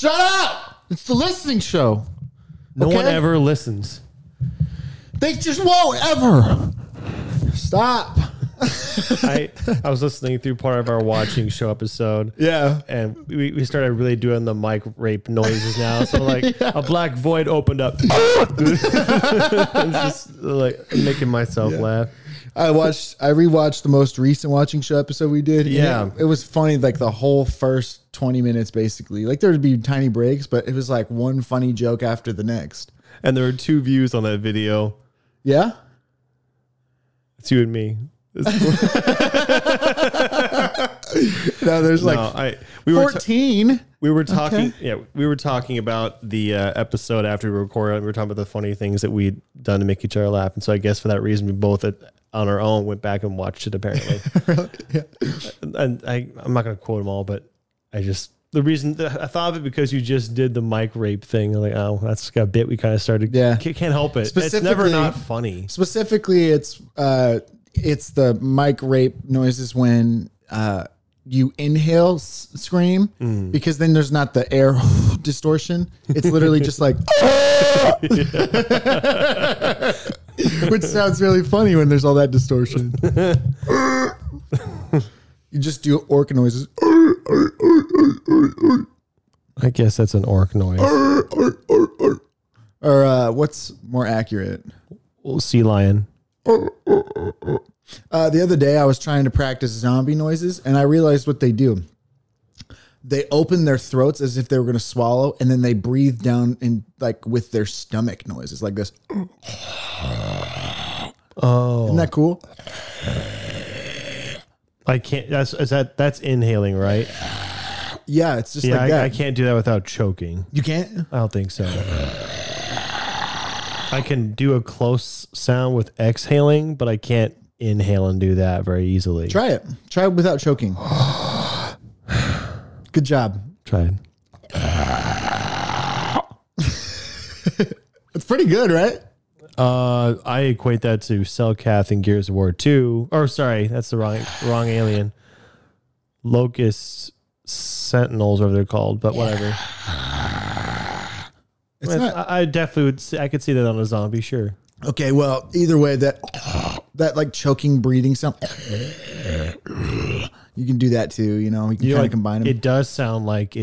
Shut up! It's the listening show. No one ever listens. They just won't ever. Stop. I was listening through part of our watching show episode. Yeah. And we started really doing the mic rape noises now. So like a black void opened up. I'm just like making myself laugh. I rewatched the most recent watching show episode we did. Yeah. It was funny, like the whole first 20 minutes, basically. Like there would be tiny breaks, but it was like one funny joke after the next. And there were 2 views on that video. Yeah? It's you and me. No, there's like 14. We were talking, we were talking about the episode after we recorded. We were talking about the funny things that we'd done to make each other laugh. And so I guess for that reason, we both on our own went back and watched it apparently. Really? Yeah. And I'm not going to quote them all, but the reason that I thought of it because you just did the mic rape thing. I'm like, oh, that's a bit we kind of started. Yeah. Can't help it. It's never not funny. Specifically, it's the mic rape noises when you inhale, scream, because then there's not the air distortion. It's literally just like, which sounds really funny when there's all that distortion. You just do orc noises. I guess that's an orc noise. Or what's more accurate? Sea lion. The other day I was trying to practice zombie noises and I realized what they do. They open their throats as if they were going to swallow and then they breathe down in like with their stomach noises like this. Oh. Isn't that cool? I can't. That's inhaling, right? Yeah, it's just like that. I can't do that without choking. You can't? I don't think so. I can do a close sound with exhaling, but I can't inhale and do that very easily. Try it. Try it without choking. Good job. Try it. It's pretty good, right? I equate that to Selkath in Gears of War 2. Or sorry, that's the wrong alien. Locust Sentinels, whatever they're called, but whatever. I definitely would. I could see that on a zombie, sure. Okay, well, either way, that like choking breathing sound, you can do that too. You know, you can kind of combine them. It does sound like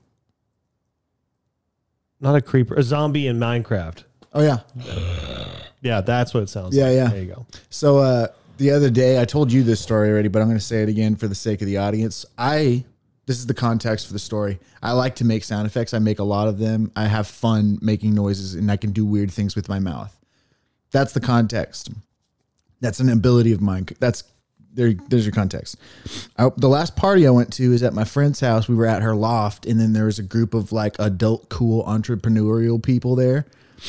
not a creeper, a zombie in Minecraft. Oh yeah. Yeah, that's what it sounds like. Yeah. There you go. So the other day, I told you this story already, but I'm going to say it again for the sake of the audience. This is the context for the story. I like to make sound effects. I make a lot of them. I have fun making noises, and I can do weird things with my mouth. That's the context. That's an ability of mine. There's your context. The last party I went to is at my friend's house. We were at her loft, and then there was a group of like adult, cool, entrepreneurial people there.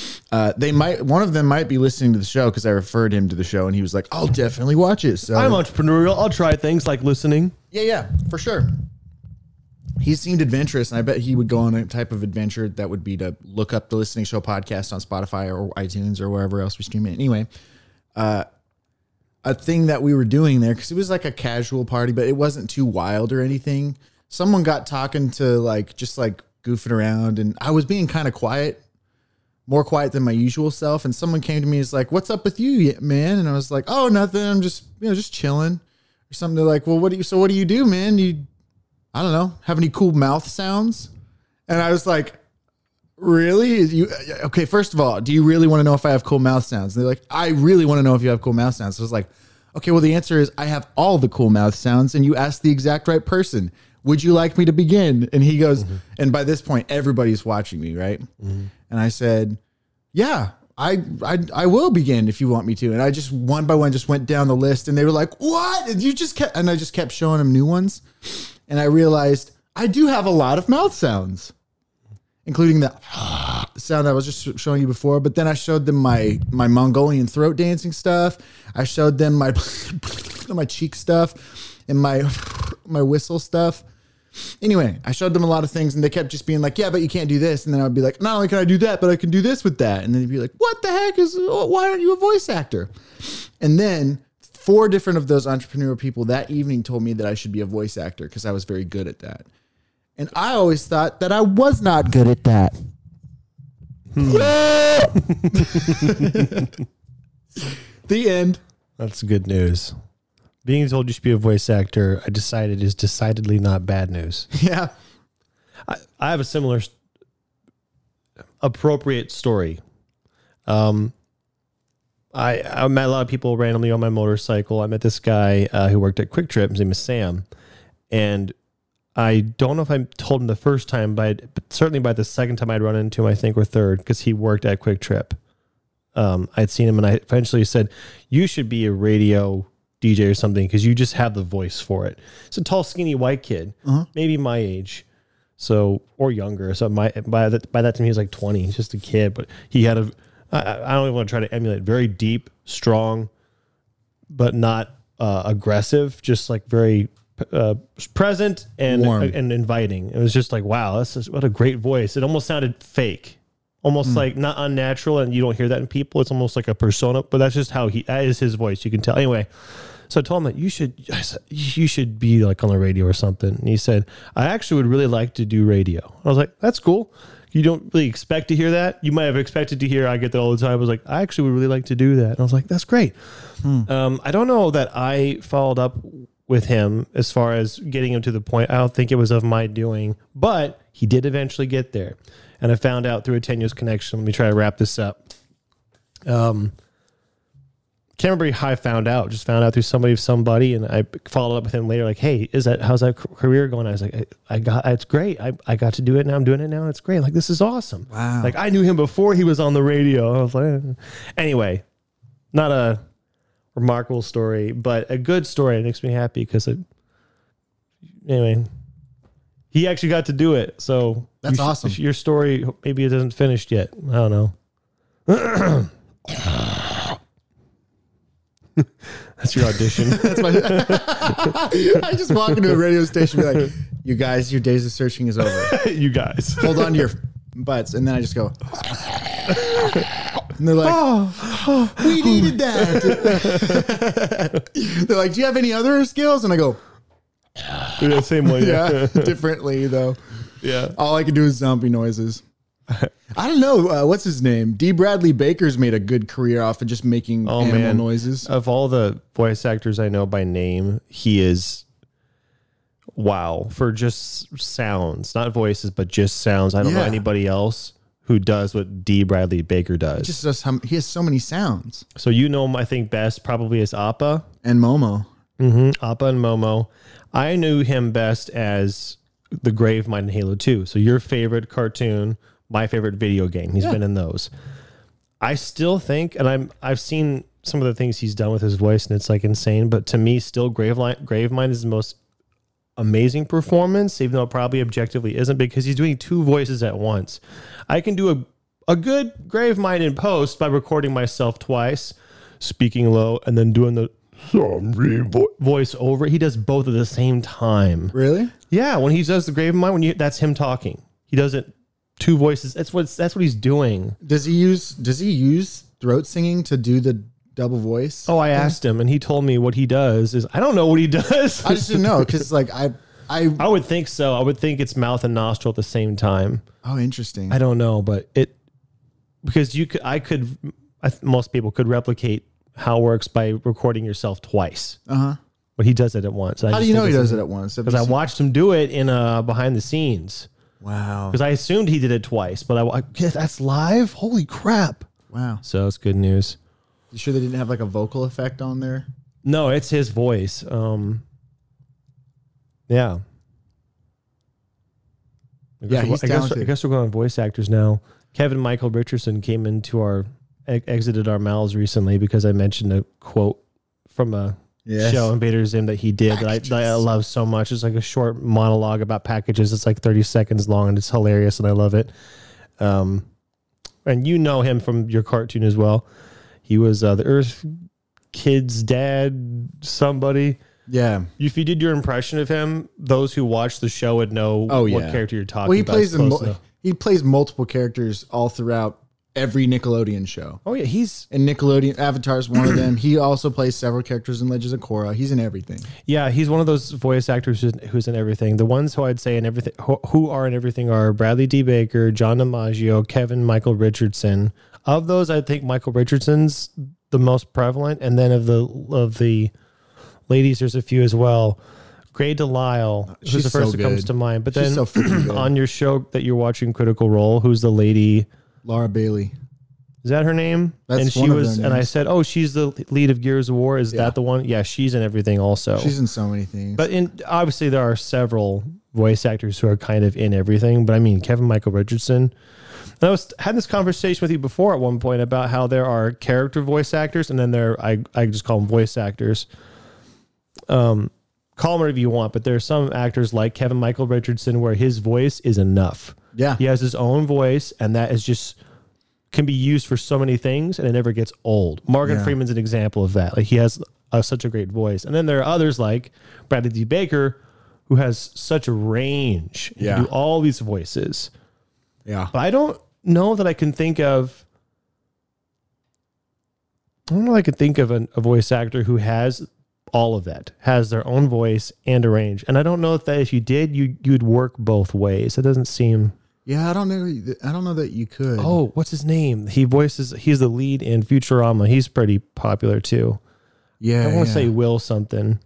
One of them might be listening to the show because I referred him to the show, and he was like, "I'll definitely watch it." So I'm entrepreneurial. I'll try things like listening. Yeah, for sure. He seemed adventurous, and I bet he would go on a type of adventure that would be to look up the Listening Show podcast on Spotify or iTunes or wherever else we stream it. Anyway, a thing that we were doing there, because it was like a casual party, but it wasn't too wild or anything. Someone got talking to just goofing around, and I was being kind of quiet, more quiet than my usual self. And someone came to me and was like, "What's up with you, man?" And I was like, "Oh, nothing. I'm just chilling or something." They're like, "Well, what do you do, man? I don't know, have any cool mouth sounds?" And I was like, "Really? Okay, first of all, do you really want to know if I have cool mouth sounds?" And they're like, "I really want to know if you have cool mouth sounds." So I was like, "Okay, well, the answer is I have all the cool mouth sounds, and you asked the exact right person. Would you like me to begin?" And he goes, and by this point, everybody's watching me, right? And I said, "Yeah, I will begin if you want me to." And I just one by one just went down the list, and they were like, "What?" And I just kept showing them new ones. And I realized I do have a lot of mouth sounds, including the sound I was just showing you before. But then I showed them my Mongolian throat dancing stuff. I showed them my my cheek stuff and my whistle stuff. Anyway, I showed them a lot of things, and they kept just being like, "Yeah, but you can't do this." And then I'd be like, "Not only can I do that, but I can do this with that." And then they'd be like, "What the heck why aren't you a voice actor?" And then 4 different of those entrepreneurial people that evening told me that I should be a voice actor because I was very good at that. And I always thought that I was not good at that. The end. That's good news. Being told you should be a voice actor, I decided is decidedly not bad news. Yeah. I have a similar appropriate story. I met a lot of people randomly on my motorcycle. I met this guy who worked at Quick Trip. His name is Sam. And I don't know if I told him the first time, but certainly by the second time I'd run into him, I think, or third, because he worked at Quick Trip. I'd seen him and I eventually said, you should be a radio DJ or something because you just have the voice for it. It's a tall, skinny white kid, maybe my age. So, or younger. So by that time he was like 20. He's just a kid, but he had I don't even want to try to emulate, very deep, strong, but not aggressive, just like very present and warm and inviting. It was just like, wow, what a great voice. It almost sounded fake, almost like not unnatural, and you don't hear that in people. It's almost like a persona, but that's just how that is his voice. You can tell. Anyway, so I told him that you should be like on the radio or something. And he said, I actually would really like to do radio. I was like, that's cool. You don't really expect to hear that. You might have expected to hear, I get that all the time. I was like, I actually would really like to do that. And I was like, that's great. I don't know that I followed up with him as far as getting him to the point. I don't think it was of my doing, but he did eventually get there. And I found out through a tenuous connection. Let me try to wrap this up. Can't remember how I found out. Just found out through somebody, and I followed up with him later. Like, hey, how's that career going? I was like, it's great. I got to do it now. I'm doing it now. It's great. Like, this is awesome. Wow. Like, I knew him before he was on the radio. I was like, anyway, not a remarkable story, but a good story. It makes me happy because anyway, he actually got to do it. So that's awesome. Your story, maybe it isn't finished yet. I don't know. That's your audition. That's my. I just walk into a radio station and be like, you guys, your days of searching is over. You guys. Hold on to your butts. And then I just go. And they're like, oh, we needed that. They're like, do you have any other skills? And I go, yeah, same way. Yeah, differently though. Yeah. All I can do is zombie noises. I don't know. What's his name? D. Bradley Baker's made a good career off of just making animal noises. Of all the voice actors I know by name, he is wow for just sounds, not voices, but just sounds. I don't know anybody else who does what D. Bradley Baker does. He has so many sounds. So you know him, I think, best probably as Appa and Momo. Appa and Momo. I knew him best as the Gravemind in Halo 2. So your favorite cartoon, my favorite video game. He's been in those. I still think, and I've seen some of the things he's done with his voice, and it's like insane. But to me, still Gravemind is the most amazing performance, even though it probably objectively isn't, because he's doing two voices at once. I can do a good Gravemind in post by recording myself twice, speaking low, and then doing the voice over. He does both at the same time. Really? Yeah. When he does the Gravemind, that's him talking. He does it. Two voices. That's what he's doing. Does he use throat singing to do the double voice? Oh, I asked him, and he told me what he does is I don't know what he does. I just didn't know because like I would think so. I would think it's mouth and nostril at the same time. Oh, interesting. I don't know, but because most people could replicate how it works by recording yourself twice. But he does it at once. How do you know he does it at once? Because I watched him do it in behind the scenes. Wow. Because I assumed he did it twice, but that's live? Holy crap. Wow. So it's good news. You sure they didn't have like a vocal effect on there? No, it's his voice. Yeah. He's talented. I guess we're going on voice actors now. Kevin Michael Richardson came into exited our mouths recently because I mentioned a quote from a show, Invader Zim, that he did that I love so much. It's like a short monologue about packages. It's like 30 seconds long and it's hilarious and I love it. And you know him from your cartoon as well. He was the Earth Kid's dad, somebody. Yeah. If you did your impression of him, those who watch the show would know what character you're talking about. He plays multiple characters all throughout every Nickelodeon show. Oh yeah, he's And Nickelodeon Avatar is one of them. He also plays several characters in Legends of Korra. He's in everything. he's one of those voice actors who's in everything. The ones who I'd say in everything who are in everything are Bradley D. Baker, John DiMaggio, Kevin Michael Richardson. Of those, I think Michael Richardson's the most prevalent, and then of the ladies, there's a few as well. Gray Delisle, who's the first that comes to mind. But She's then so freaking good. on your show that you're watching, Critical Role, who's the lady? Laura Bailey. Is that her name? That's and she one of was, their and I names. said, "Oh, she's the lead of Gears of War." Is Yeah. that the one? Yeah, she's in everything also. She's in so many things. But obviously there are several voice actors who are kind of in everything. But I mean, Kevin Michael Richardson. And I had this conversation with you before at one point about how there are character voice actors, and then I just call them voice actors. Call them whatever you want, but there are some actors like Kevin Michael Richardson where his voice is enough. Yeah. He has his own voice, and that is just can be used for so many things, and it never gets old. Morgan Freeman's an example of that. Like he has such a great voice. And then there are others like Bradley D. Baker, who has such a range. He can do all these voices. Yeah. But I don't know that I can think of. I don't know if I could think of a voice actor who has all of that, has their own voice and a range. And I don't know if you did, you'd work both ways. It doesn't seem. Yeah, I don't know that you could. Oh, what's his name? He's the lead in Futurama. He's pretty popular too. Yeah. I want to say Will something.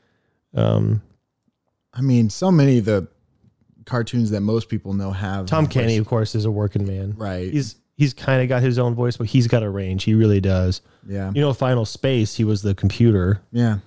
I mean, so many of the cartoons that most people know have. Tom Kenny, of course, is a working man. Right. He's kind of got his own voice, but he's got a range. He really does. Yeah. You know, Final Space, he was the computer. Yeah.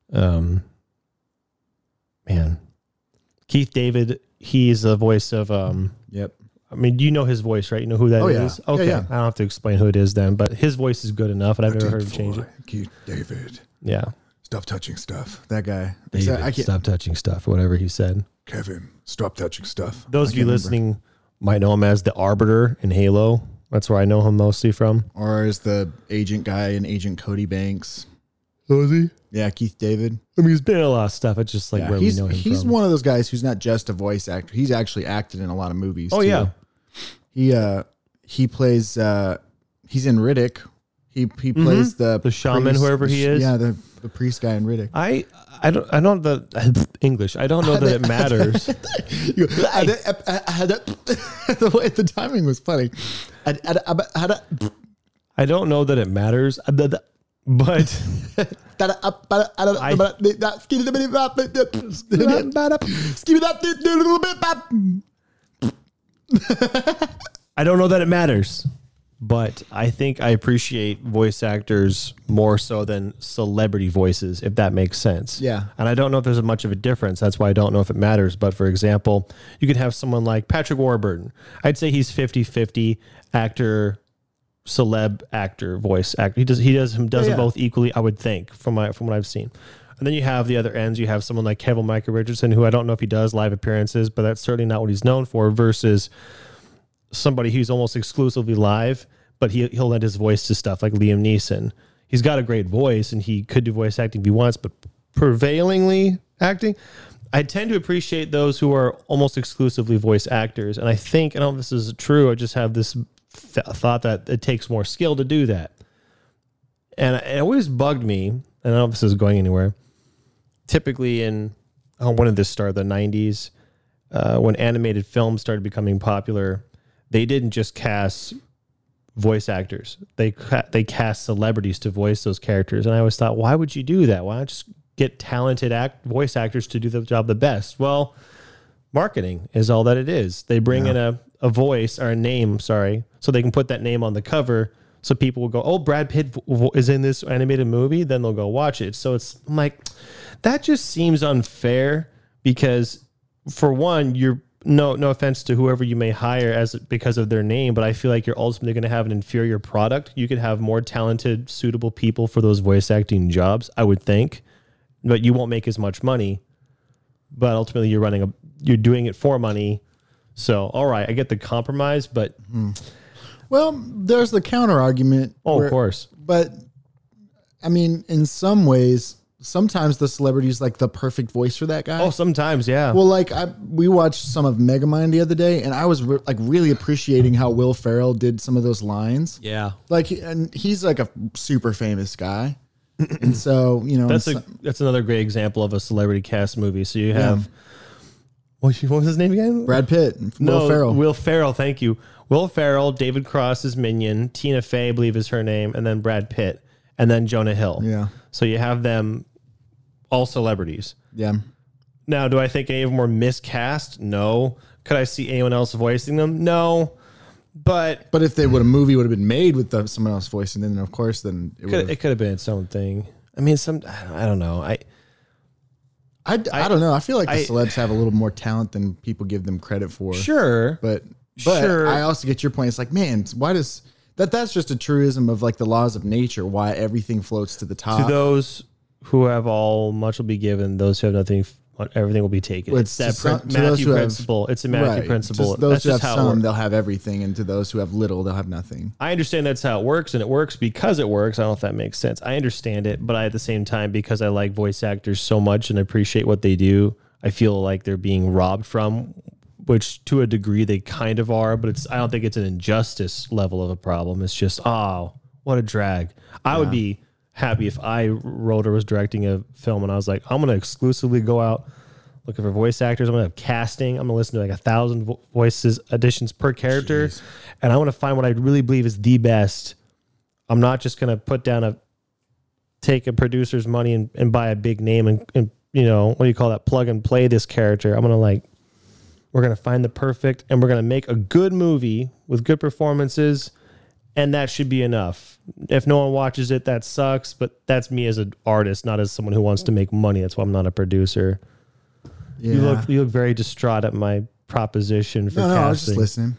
Man. Keith David, he's the voice of Yep. I mean, you know his voice, right? You know who that is? Yeah. Okay. Yeah. I don't have to explain who it is then, but his voice is good enough, and I've never heard him change it. Keith David. Yeah. Stop touching stuff. That guy. David, I can't. stop touching stuff, whatever he said. Kevin, stop touching stuff. Those I of you can't remember. listening might know him as the Arbiter in Halo. That's where I know him mostly from. Or is the agent guy in Agent Cody Banks. Oh, is he? Yeah, Keith David. I mean, he's been in a lot of stuff. It's just like where we know him he's from. one of those guys who's not just a voice actor. He's actually acted in a lot of movies. Oh, too. yeah. He plays he's in Riddick. He plays the shaman, priest, whoever he is. Yeah, the priest guy in Riddick. I don't the English. I don't know that it matters. The timing was funny. I don't know that it matters, but I don't know that it matters. But I think I appreciate voice actors more so than celebrity voices, if that makes sense. Yeah. And I don't know if there's much of a difference. That's why I don't know if it matters. But for example, you could have someone like Patrick Warburton. I'd say he's 50-50 actor, celeb actor, voice actor. He does them both equally, I would think, from what I've seen. And then you have the other ends. You have someone like Kevin Michael Richardson, who I don't know if he does live appearances, but that's certainly not what he's known for, versus somebody who's almost exclusively live, but he'll lend his voice to stuff like Liam Neeson. He's got a great voice, and he could do voice acting if he wants, but prevailingly acting, I tend to appreciate those who are almost exclusively voice actors. And I don't know if this is true. I just have this thought that it takes more skill to do that. And it always bugged me, and I don't know if this is going anywhere. Typically when did this start? The 90s, when animated films started becoming popular, they didn't just cast voice actors. They cast celebrities to voice those characters. And I always thought, why would you do that? Why not just get talented voice actors to do the job the best? Well, marketing is all that it is. They bring in a voice or a name, so they can put that name on the cover. So people will go, oh, Brad Pitt is in this animated movie. Then they'll go watch it. So I'm like, that just seems unfair because for one, you're no offense to whoever you may hire because of their name, but I feel like you're ultimately going to have an inferior product. You could have more talented, suitable people for those voice acting jobs, I would think, but you won't make as much money. But ultimately, you're doing it for money. So, all right, I get the compromise, but well, there's the counter argument. of course. But I mean, in some ways, sometimes the celebrity is like the perfect voice for that guy. Oh, sometimes, yeah. Well, like we watched some of Megamind the other day, and I was like really appreciating how Will Ferrell did some of those lines. Yeah. Like, and he's like a super famous guy, and so that's another great example of a celebrity cast movie. So you have what was his name again? Brad Pitt, Will Ferrell. Will Ferrell. Thank you. Will Ferrell, David Cross is Minion, Tina Fey, I believe is her name, and then Brad Pitt, and then Jonah Hill. Yeah. So you have them all celebrities. Yeah. Now, do I think any of them were miscast? No. Could I see anyone else voicing them? No. But if a movie would have been made with someone else voicing, then of course, then it could have been its own thing. I mean, I don't know. I don't know. I feel like the celebs have a little more talent than people give them credit for. Sure. But I also get your point. It's like, man, why does that's just a truism of like the laws of nature, why everything floats to the top. To those who have all, much will be given. Those who have nothing, everything will be taken. Well, it's that Matthew principle. It's a Matthew principle. Those who have some, they'll have everything. And to those who have little, they'll have nothing. I understand that's how it works. And it works because it works. I don't know if that makes sense. I understand it. But at the same time, because I like voice actors so much and appreciate what they do, I feel like they're being robbed from, which to a degree they kind of are, but I don't think it's an injustice level of a problem. It's just, oh, what a drag. I would be happy if I wrote or was directing a film and I was like, I'm going to exclusively go out looking for voice actors. I'm going to have casting. I'm going to listen to like 1,000 voices auditions per character. Jeez. And I want to find what I really believe is the best. I'm not just going to take a producer's money and buy a big name and what do you call that? Plug and play this character. I'm going to we're going to find the perfect, and we're going to make a good movie with good performances, and that should be enough. If no one watches it, that sucks, but that's me as an artist, not as someone who wants to make money. That's why I'm not a producer. Yeah. You look very distraught at my proposition for casting. No, I was just listening.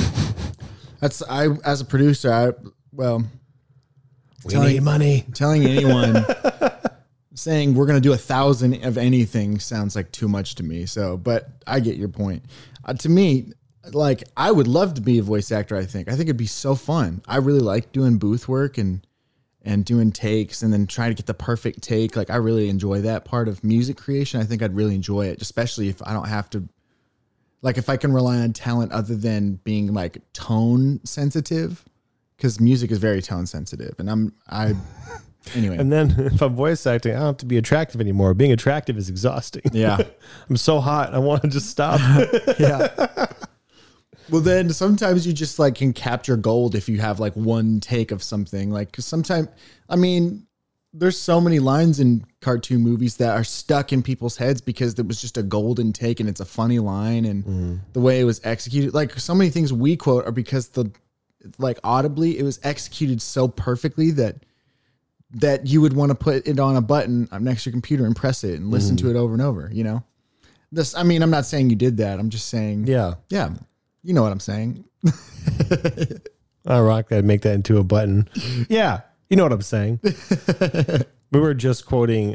As a producer, we need money. Telling anyone... saying we're going to do 1,000 of anything sounds like too much to me. So, but I get your point. To me, like, I would love to be a voice actor. I think it'd be so fun. I really like doing booth work and doing takes and then trying to get the perfect take. Like, I really enjoy that part of music creation. I think I'd really enjoy it, especially if I don't have to, like, if I can rely on talent other than being like tone sensitive, because music is very tone sensitive. And anyway. And then if I'm voice acting, I don't have to be attractive anymore. Being attractive is exhausting. Yeah. I'm so hot. I want to just stop. Yeah. Well, then sometimes you just like can capture gold if you have like one take of something. Like, cause sometimes, I mean, there's so many lines in cartoon movies that are stuck in people's heads because it was just a golden take and it's a funny line and the way it was executed. Like, so many things we quote are because audibly it was executed so perfectly that you would want to put it on a button next to your computer and press it and listen to it over and over, I'm not saying you did that. I'm just saying, yeah, you know what I'm saying. I'll rock that, make that into a button. Yeah. You know what I'm saying. We were just quoting,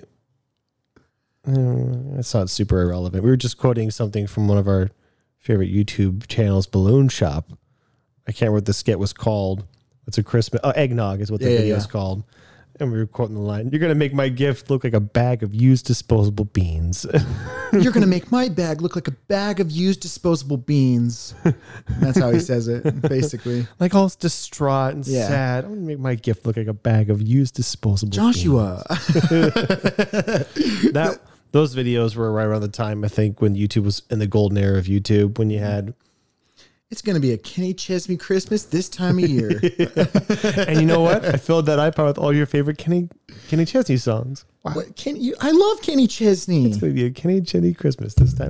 it's not super irrelevant. We were just quoting something from one of our favorite YouTube channels, Balloon Shop. I can't remember what the skit was called. It's a Christmas, Eggnog is what the video is called. And we were quoting the line, "You're going to make my gift look like a bag of used disposable beans." You're going to make my bag look like a bag of used disposable beans. That's how he says it, basically. Like all distraught and sad. I'm going to make my gift look like a bag of used disposable Joshua. beans. Those videos were right around the time, I think, when YouTube was in the golden era of YouTube, when you had... It's going to be a Kenny Chesney Christmas this time of year. And you know what? I filled that iPod with all your favorite Kenny Chesney songs. Wow. I love Kenny Chesney. It's going to be a Kenny Chesney Christmas this time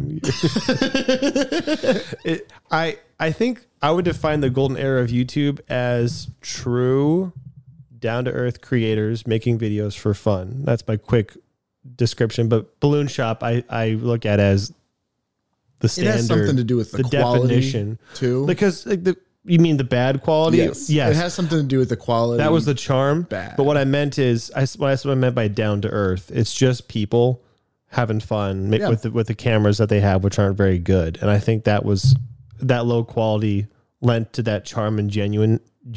of year. I think I would define the golden era of YouTube as true, down-to-earth creators making videos for fun. That's my quick description. But Balloon Shop, I look at as the standard. It has something to do with the quality definition too. Because you mean the bad quality? Yes. It has something to do with the quality. That was the charm. Bad. But what I meant is, what I meant by down to earth. It's just people having fun with the cameras that they have, which aren't very good. And I think that low quality lent to that charm and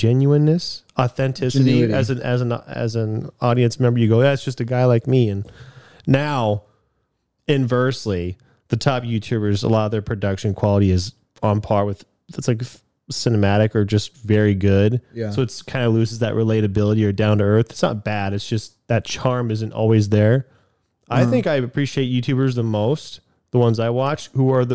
genuineness, authenticity. Genuity. As an audience member, you go, "That's just a guy like me," and Now, inversely, the top YouTubers, a lot of their production quality is on par with, it's like cinematic or just very good. Yeah. So it's kind of loses that relatability or down to earth. It's not bad. It's just that charm isn't always there. I think I appreciate YouTubers the most, the ones I watch, who are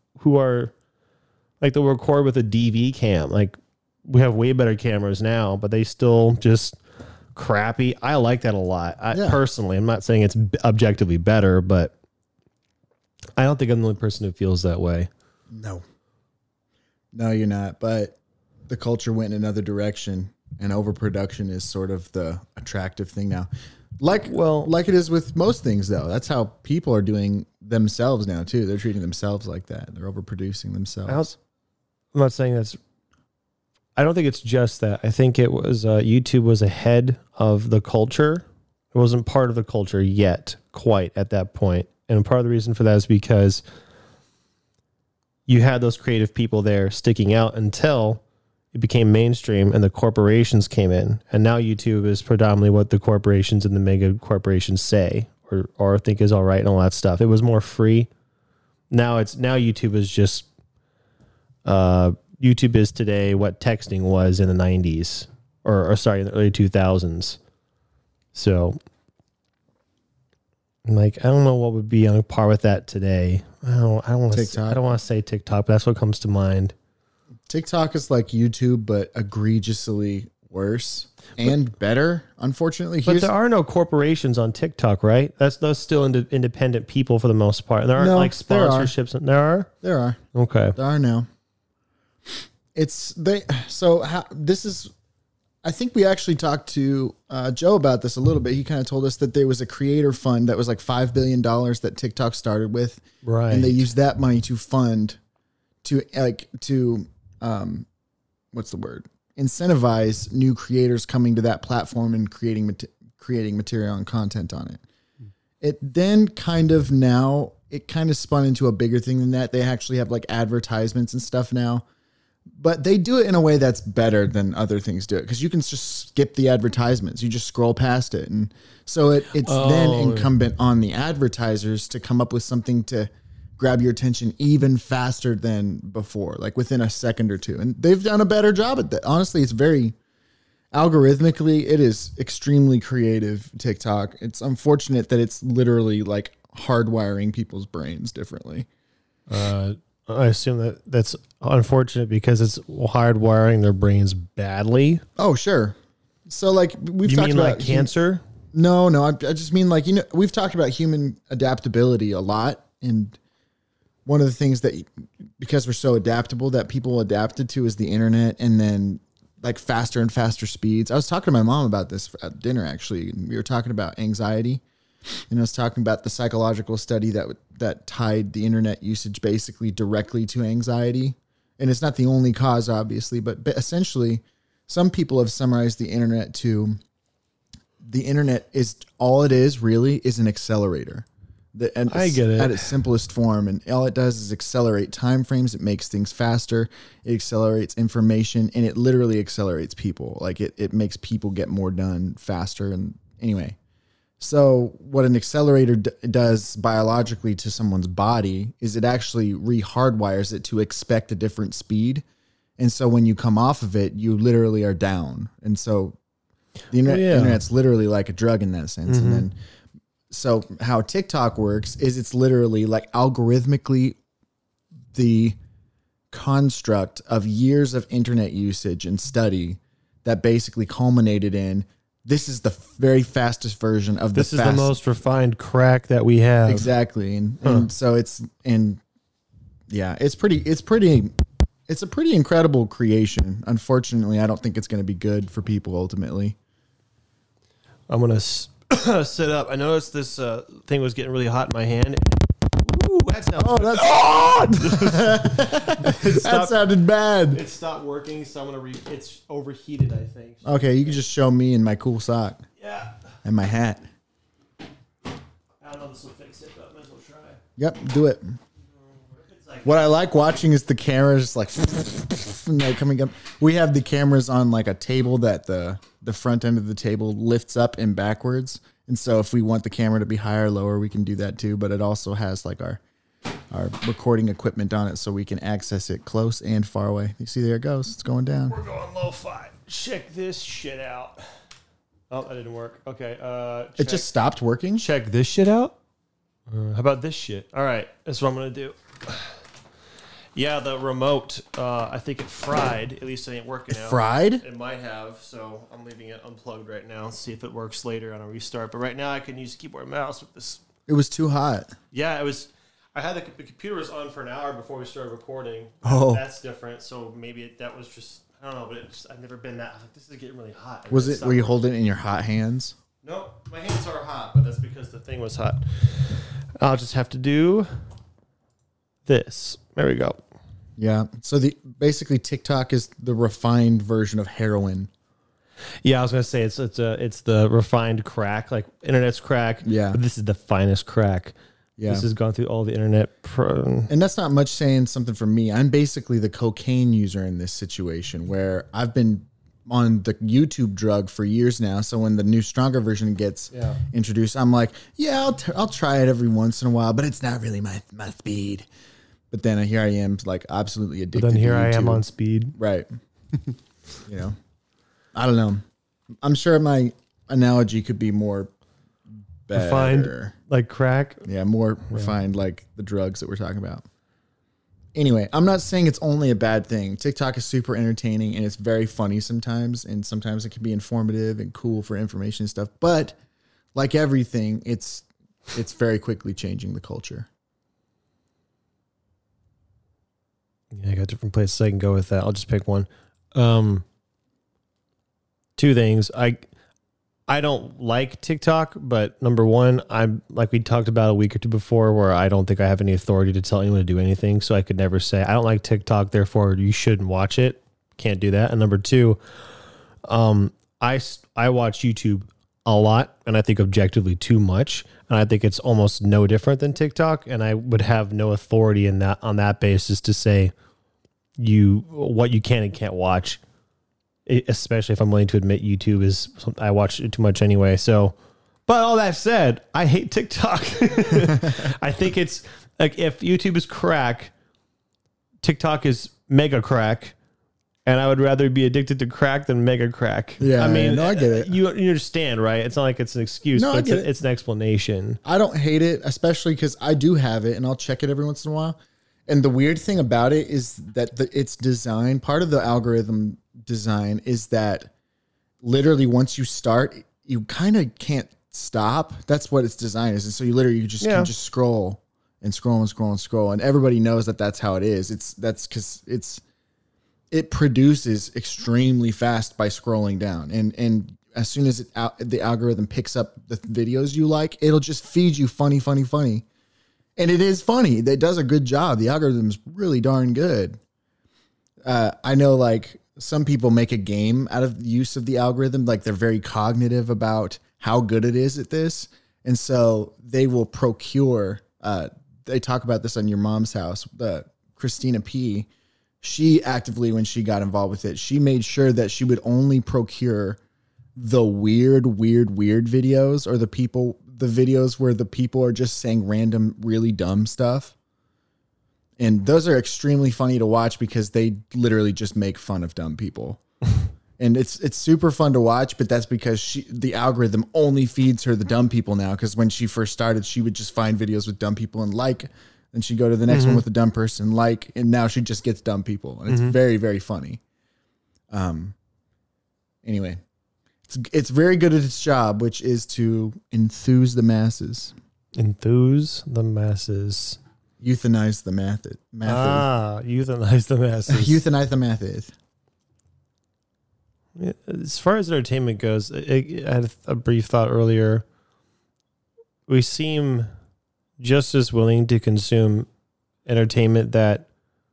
like they'll record with a DV cam. Like we have way better cameras now, but they still just crappy. I like that a lot. Personally, I'm not saying it's objectively better, but I don't think I'm the only person who feels that way. No, you're not. But the culture went in another direction, and overproduction is sort of the attractive thing now. Like it is with most things, though. That's how people are doing themselves now too. They're treating themselves like that. They're overproducing themselves. I'm not saying that's. I don't think it's just that. I think it was YouTube was ahead of the culture. It wasn't part of the culture yet, quite at that point. And part of the reason for that is because you had those creative people there sticking out until it became mainstream and the corporations came in. And now YouTube is predominantly what the corporations and the mega corporations say or think is all right and all that stuff. It was more free. Now YouTube is just YouTube is today what texting was in the 90s or sorry, in the early 2000s. So like, I don't know what would be on par with that today. I don't want to say TikTok, but that's what comes to mind. TikTok is like YouTube, but egregiously worse and better, unfortunately. But there are no corporations on TikTok, right? That's still independent people for the most part. There aren't like sponsorships. There are? There are. Okay. There are now. I think we actually talked to Joe about this a little bit. He kind of told us that there was a creator fund that was like $5 billion that TikTok started with. Right. And they used that money to fund what's the word? Incentivize new creators coming to that platform and creating material and content on it. It then kind of spun into a bigger thing than that. They actually have like advertisements and stuff now. But they do it in a way that's better than other things do it because you can just skip the advertisements. You just scroll past it. And so it's then incumbent on the advertisers to come up with something to grab your attention even faster than before, like within a second or two. And they've done a better job at that. Honestly, it's very algorithmically, it is extremely creative, TikTok. It's unfortunate that it's literally like hardwiring people's brains differently. I assume that's unfortunate because it's hardwiring their brains badly. Oh, sure. So like we've talked about like cancer. No, I just mean like, we've talked about human adaptability a lot. And one of the things that, because we're so adaptable, that people adapted to is the internet and then like faster and faster speeds. I was talking to my mom about this at dinner, actually. We were talking about anxiety. And I was talking about the psychological study that tied the internet usage basically directly to anxiety. And it's not the only cause, obviously, but essentially some people have summarized the internet to the internet is all it is really is an accelerator. I get it. At its simplest form. And all it does is accelerate time frames. It makes things faster. It accelerates information and it literally accelerates people. Like it makes people get more done faster. And anyway, so what an accelerator does biologically to someone's body is it actually re-hardwires it to expect a different speed. And so when you come off of it, you literally are down. And so the internet's literally like a drug in that sense. Mm-hmm. And then, so how TikTok works is it's literally like algorithmically the construct of years of internet usage and study that basically culminated in this is the very fastest version of this is the most refined crack that we have. Exactly. And so it's a pretty incredible creation. Unfortunately, I don't think it's going to be good for people ultimately. I'm going to sit up. I noticed this thing was getting really hot in my hand. Ooh, that sounds that sounded bad. It stopped working, so I'm gonna it's overheated, I think. Okay, you can just show me in my cool sock. Yeah. And my hat. I don't know if this will fix it, but I might as well try. Yep, do it. What I like watching is the cameras like and they're coming up. We have the cameras on like a table that the front end of the table lifts up and backwards, And so if we want the camera to be higher or lower, we can do that too. But it also has like our recording equipment on it so we can access it close and far away. You see, there it goes. It's going down. We're going lo-fi. Check this shit out. Oh, that didn't work. Okay. It just stopped working? Check this shit out. How about this shit? All right. That's what I'm going to do. Yeah, the remote, I think it fried. At least it ain't working out. Fried? It might have, so I'm leaving it unplugged right now. See if it works later on a restart. But right now I can use keyboard and mouse with this. It was too hot. Yeah, it was. I had the computer was on for an hour before we started recording. Oh. That's different. So maybe that was just, I don't know, but I've never been that. Like, this is getting really hot. Were you holding it in your hot hands? No, my hands are hot, but that's because the thing was hot. I'll just have to do this. There we go. Yeah. So basically TikTok is the refined version of heroin. Yeah, I was gonna say it's the refined crack, like internet's crack. Yeah. But this is the finest crack. Yeah. This has gone through all the internet. And that's not much saying something for me. I'm basically the cocaine user in this situation where I've been on the YouTube drug for years now. So when the new stronger version gets introduced, I'm like, yeah, I'll try it every once in a while, but it's not really my speed. But then here I am, like absolutely addicted. But then here to I am YouTube. on speed. Right. You know, I don't know. I'm sure my analogy could be more better. Refined, like crack. Yeah, more refined, like the drugs that we're talking about. Anyway, I'm not saying it's only a bad thing. TikTok is super entertaining and it's very funny sometimes, and sometimes it can be informative and cool for information and stuff. But like everything, it's very quickly changing the culture. Yeah, I got different places I can go with that. I'll just pick one. Two things. I don't like TikTok, but number one, I'm like we talked about a week or two before, where I don't think I have any authority to tell anyone to do anything. So I could never say I don't like TikTok, therefore you shouldn't watch it. Can't do that. And number two, I watch YouTube a lot, and I think objectively too much, and I think it's almost no different than TikTok. And I would have no authority in that on that basis to say what you can and can't watch. Especially if I'm willing to admit YouTube is something I watch it too much anyway. So, but all that said, I hate TikTok. I think it's like if YouTube is crack, TikTok is mega crack, and I would rather be addicted to crack than mega crack. Yeah, I mean, no, I get it. You understand, right? It's not like it's an excuse, No, but it's an explanation. I don't hate it, especially because I do have it and I'll check it every once in a while. And the weird thing about it is that its design, part of the algorithm design is that literally once you start, you kind of can't stop. That's what its design is. And so you can just scroll and scroll and scroll and scroll. And everybody knows that that's how it is. That's because it produces extremely fast by scrolling down. And as soon as the algorithm picks up the videos you like, it'll just feed you funny. And it is funny. It does a good job. The algorithm's really darn good. I know like some people make a game out of the use of the algorithm. Like they're very cognitive about how good it is at this. And so they will procure, they talk about this on Your Mom's House, Christina P. She actively, when she got involved with it, she made sure that she would only procure the weird videos, or the videos where the people are just saying random, really dumb stuff. And those are extremely funny to watch because they literally just make fun of dumb people. And it's super fun to watch, but that's because the algorithm only feeds her the dumb people now. Because when she first started, she would just find videos with dumb people and like, and she'd go to the next one with a dumb person, like, and now she just gets dumb people. And it's very, very funny. Anyway, it's very good at its job, which is to enthuse the masses. Enthuse the masses. Euthanize the method. Euthanize the masses. Euthanize the method. As far as entertainment goes, I had a brief thought earlier. We seem just as willing to consume entertainment that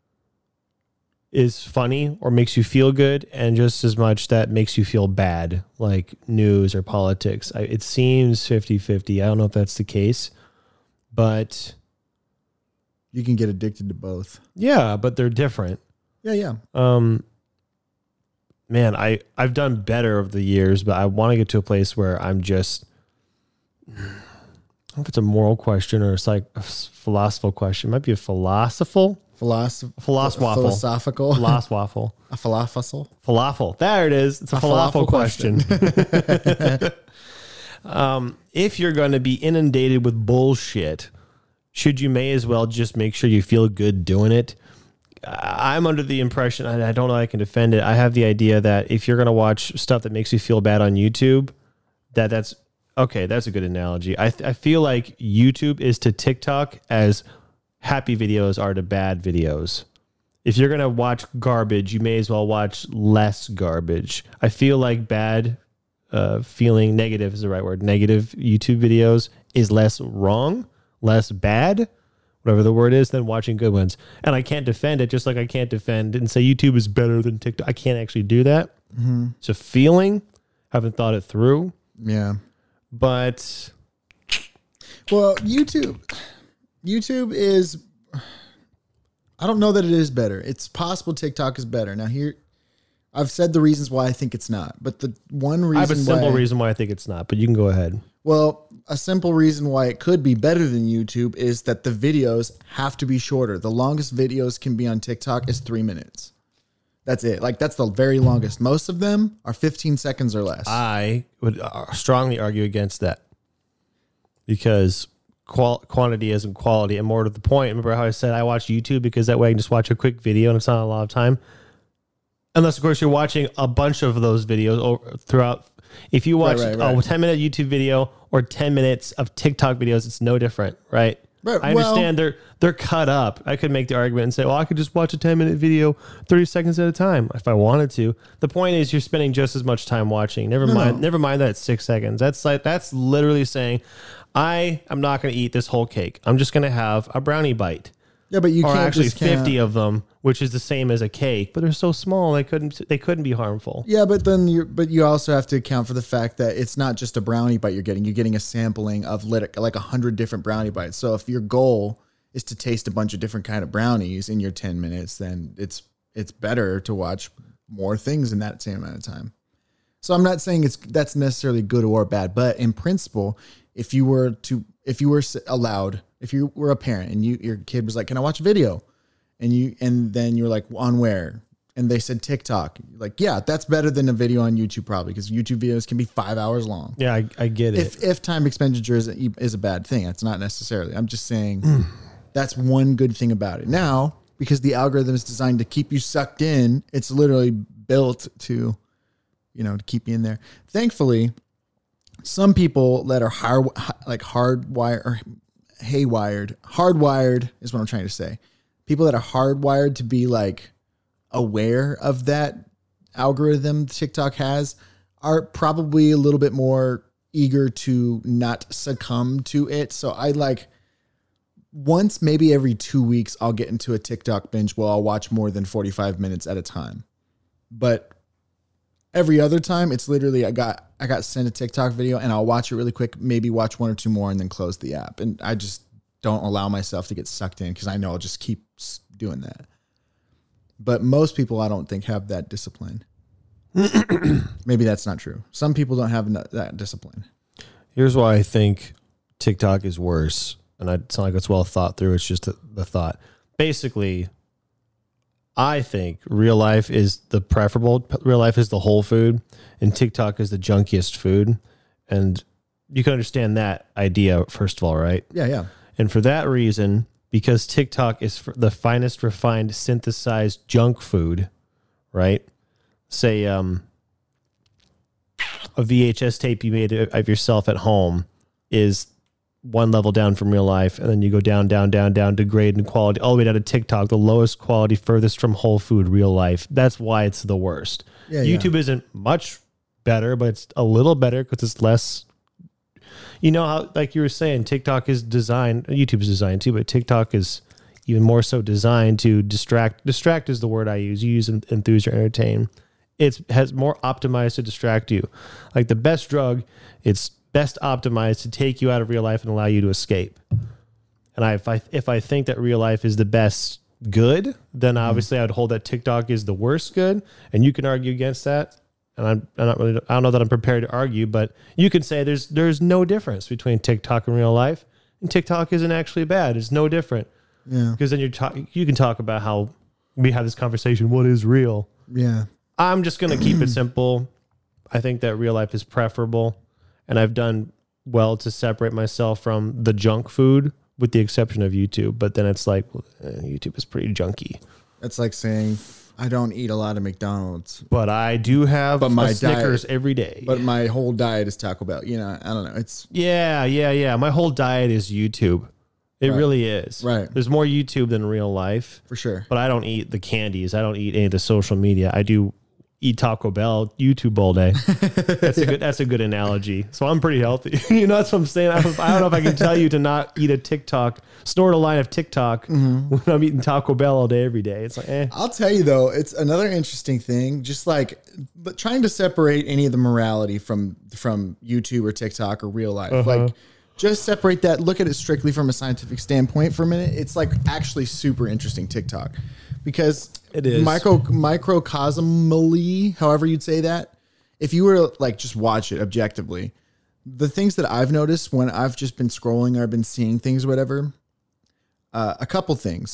is funny or makes you feel good, and just as much that makes you feel bad, like news or politics. It seems 50-50. I don't know if that's the case, but you can get addicted to both. Yeah, but they're different. Yeah. Man, I've done better over the years, but I want to get to a place where I'm just I don't know if it's a moral question or a philosophical question. It might be a philosophical. Philosophical. Falafel. A falafel. Falafel. There it is. It's a falafel question. If you're going to be inundated with bullshit, you may as well just make sure you feel good doing it. I'm under the impression, and I don't know how I can defend it. I have the idea that if you're going to watch stuff that makes you feel bad on YouTube, that's okay. That's a good analogy. I feel like YouTube is to TikTok as happy videos are to bad videos. If you're going to watch garbage, you may as well watch less garbage. I feel like feeling negative is the right word. Negative YouTube videos is less wrong, less bad, whatever the word is, than watching good ones. And I can't defend it, just like I can't defend and say YouTube is better than TikTok. I can't actually do that. Mm-hmm. It's a feeling. Haven't thought it through. Yeah. But well, YouTube is, I don't know that it is better. It's possible TikTok is better. Now here, I've said the reasons why I think it's not, but the one reason I have a simple reason why I think it's not, but you can go ahead. Well, a simple reason why it could be better than YouTube is that the videos have to be shorter. The longest videos can be on TikTok is 3 minutes. That's it. Like, that's the very longest. Most of them are 15 seconds or less. I would strongly argue against that because quantity isn't quality. And more to the point, remember how I said I watch YouTube because that way I can just watch a quick video and it's not a lot of time? Unless, of course, you're watching a bunch of those videos throughout. If you watch a 10-minute YouTube video or 10 minutes of TikTok videos, it's no different, right? I understand they're cut up. I could make the argument and say, well, I could just watch a 10-minute video 30 seconds at a time if I wanted to. The point is you're spending just as much time watching. Never mind that it's 6 seconds. That's literally saying, I am not going to eat this whole cake. I'm just going to have a brownie bite. Yeah, but you or can't actually 50 of them, which is the same as a cake, but they're so small they couldn't be harmful. Yeah, but then you also have to account for the fact that it's not just a brownie bite you're getting a sampling of like 100 different brownie bites. So if your goal is to taste a bunch of different kind of brownies in your 10 minutes, then it's better to watch more things in that same amount of time. So I'm not saying that's necessarily good or bad, but in principle, if you were allowed, if you were a parent and your kid was like, "Can I watch a video?" and then you're like, "On where?" and they said TikTok, like, yeah, that's better than a video on YouTube probably because YouTube videos can be 5 hours long. Yeah, I get it. If time expenditure is a bad thing, that's not necessarily. I'm just saying that's one good thing about it. Now, because the algorithm is designed to keep you sucked in, it's literally built to keep you in there. Thankfully, some people that are hardwired is what I'm trying to say. People that are hardwired to be like aware of that algorithm TikTok has are probably a little bit more eager to not succumb to it. So I once, maybe every 2 weeks, I'll get into a TikTok binge where I'll watch more than 45 minutes at a time. But every other time, it's literally I got sent a TikTok video and I'll watch it really quick, maybe watch one or two more and then close the app. And I just don't allow myself to get sucked in because I know I'll just keep doing that. But most people, I don't think, have that discipline. Maybe that's not true. Some people don't have that discipline. Here's why I think TikTok is worse. And it's not like it's well thought through. It's just the thought. Basically, I think real life is the preferable. Real life is the whole food, and TikTok is the junkiest food. And you can understand that idea, first of all, right? Yeah. And for that reason, because TikTok is the finest refined synthesized junk food, right? Say a VHS tape you made of yourself at home is one level down from real life, and then you go down, degrade in quality, all the way down to TikTok, the lowest quality, furthest from whole food, real life. That's why it's the worst. Yeah, YouTube isn't much better, but it's a little better because it's less. You know how, like you were saying, TikTok is designed, YouTube is designed too, but TikTok is even more so designed to distract. Distract is the word I use. You use enthuse or entertain. It has more optimized to distract you. Like the best drug, it's best optimized to take you out of real life and allow you to escape. And if I think that real life is the best good, then obviously I would hold that TikTok is the worst good. And you can argue against that. and I don't know that I'm prepared to argue, but you could say there's no difference between TikTok and real life, and TikTok isn't actually bad. It's no different. Yeah. Because then you can talk about how we have this conversation. What is real? Yeah. I'm just going to keep it simple. I think that real life is preferable, and I've done well to separate myself from the junk food, with the exception of YouTube. But then it's like, YouTube is pretty junky. That's like saying I don't eat a lot of McDonald's, but I do have my Snickers diet, every day. But my whole diet is Taco Bell. You know, I don't know. It's yeah. My whole diet is YouTube. It really is. Right. There's more YouTube than real life. For sure. But I don't eat the candies. I don't eat any of the social media. I do eat Taco Bell, YouTube all day. That's a good analogy. So I'm pretty healthy. You know, that's what I'm saying. I don't know if I can tell you to not eat a TikTok, snort a line of TikTok when I'm eating Taco Bell all day, every day. It's like, I'll tell you though, it's another interesting thing, just like but trying to separate any of the morality from YouTube or TikTok or real life. Like just separate that, look at it strictly from a scientific standpoint for a minute. It's like actually super interesting TikTok because it is microcosmally, however you'd say that. If you were to like just watch it objectively, the things that I've noticed when I've just been scrolling or I've been seeing things or whatever, a couple things.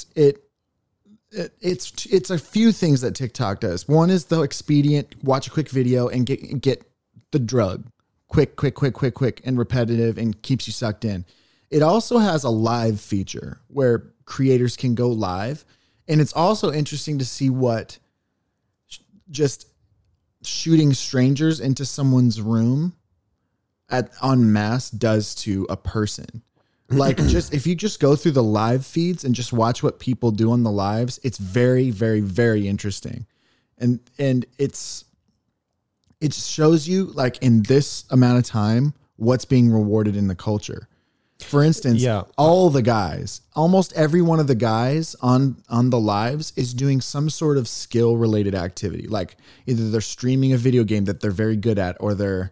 It's a few things that TikTok does. One is the expedient, watch a quick video and get the drug. Quick, and repetitive and keeps you sucked in. It also has a live feature where creators can go live. And it's also interesting to see what just shooting strangers into someone's room en masse does to a person. Like just if you just go through the live feeds and just watch what people do on the lives, it's very, very, very interesting. And it shows you like in this amount of time, what's being rewarded in the culture. For instance, all the guys, almost every one of the guys on the lives is doing some sort of skill related activity. Like either they're streaming a video game that they're very good at, or they're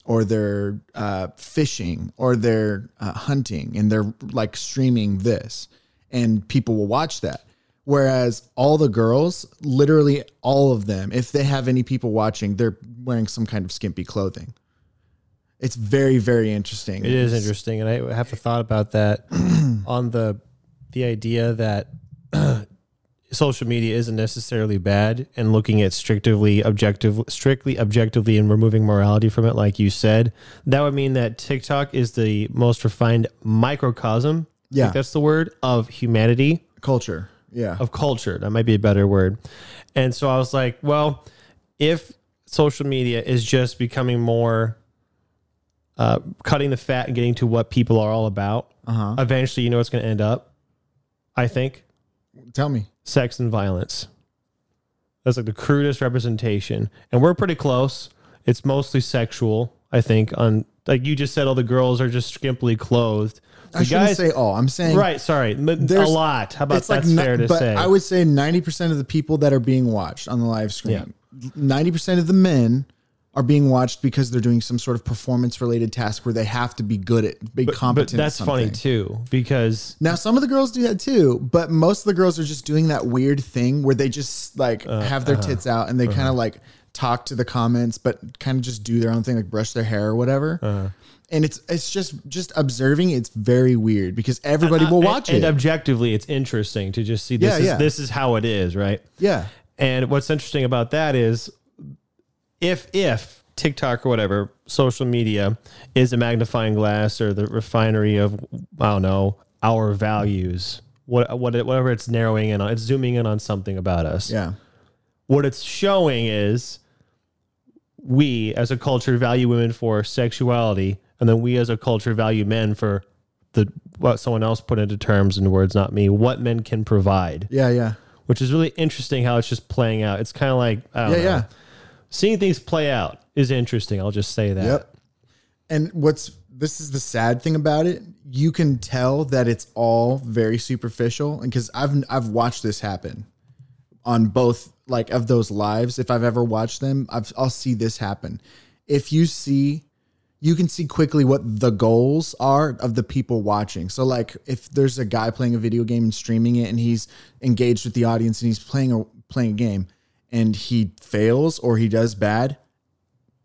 fishing, or they're hunting, and they're like streaming this, and people will watch that. Whereas all the girls, literally all of them, if they have any people watching, they're wearing some kind of skimpy clothing. It's very, very interesting. It is interesting. And I have a thought about that on the idea that social media isn't necessarily bad, and looking at strictly objectively and removing morality from it, like you said, that would mean that TikTok is the most refined microcosm. Yeah. I think that's the word, of humanity. Culture. Yeah. Of culture. That might be a better word. And so I was like, well, if social media is just becoming more cutting the fat and getting to what people are all about, eventually, you know what's going to end up? I think. Tell me. Sex and violence. That's like the crudest representation. And we're pretty close. It's mostly sexual, I think. On like you just said, all the girls are just skimpily clothed. I shouldn't say all. I'm saying right. Sorry, a lot. How about that's like fair to say? I would say 90% of the people that are being watched on the live stream, 90% of the men are being watched because they're doing some sort of performance related task where they have to be good at, be competent. But that's funny too, because now some of the girls do that too, but most of the girls are just doing that weird thing where they just like have their tits out and they kind of like talk to the comments, but kind of just do their own thing, like brush their hair or whatever. And it's just observing. It's very weird because everybody will watch it. And objectively, it's interesting to just see this is how it is, right? Yeah. And what's interesting about that is if TikTok or whatever, social media is a magnifying glass or the refinery of, I don't know, our values, whatever it's narrowing in on, it's zooming in on something about us. Yeah. What it's showing is we as a culture value women for sexuality, and then we as a culture value men for what someone else put into terms and words, not me, what men can provide. Yeah, yeah. Which is really interesting how it's just playing out. It's kind of like, I don't know. Yeah. Seeing things play out is interesting. I'll just say that. Yep. And this is the sad thing about it. You can tell that it's all very superficial, and because I've watched this happen on both like of those lives. If I've ever watched them, I'll see this happen. You can see quickly what the goals are of the people watching. So like if there's a guy playing a video game and streaming it and he's engaged with the audience and he's playing a game and he fails or he does bad,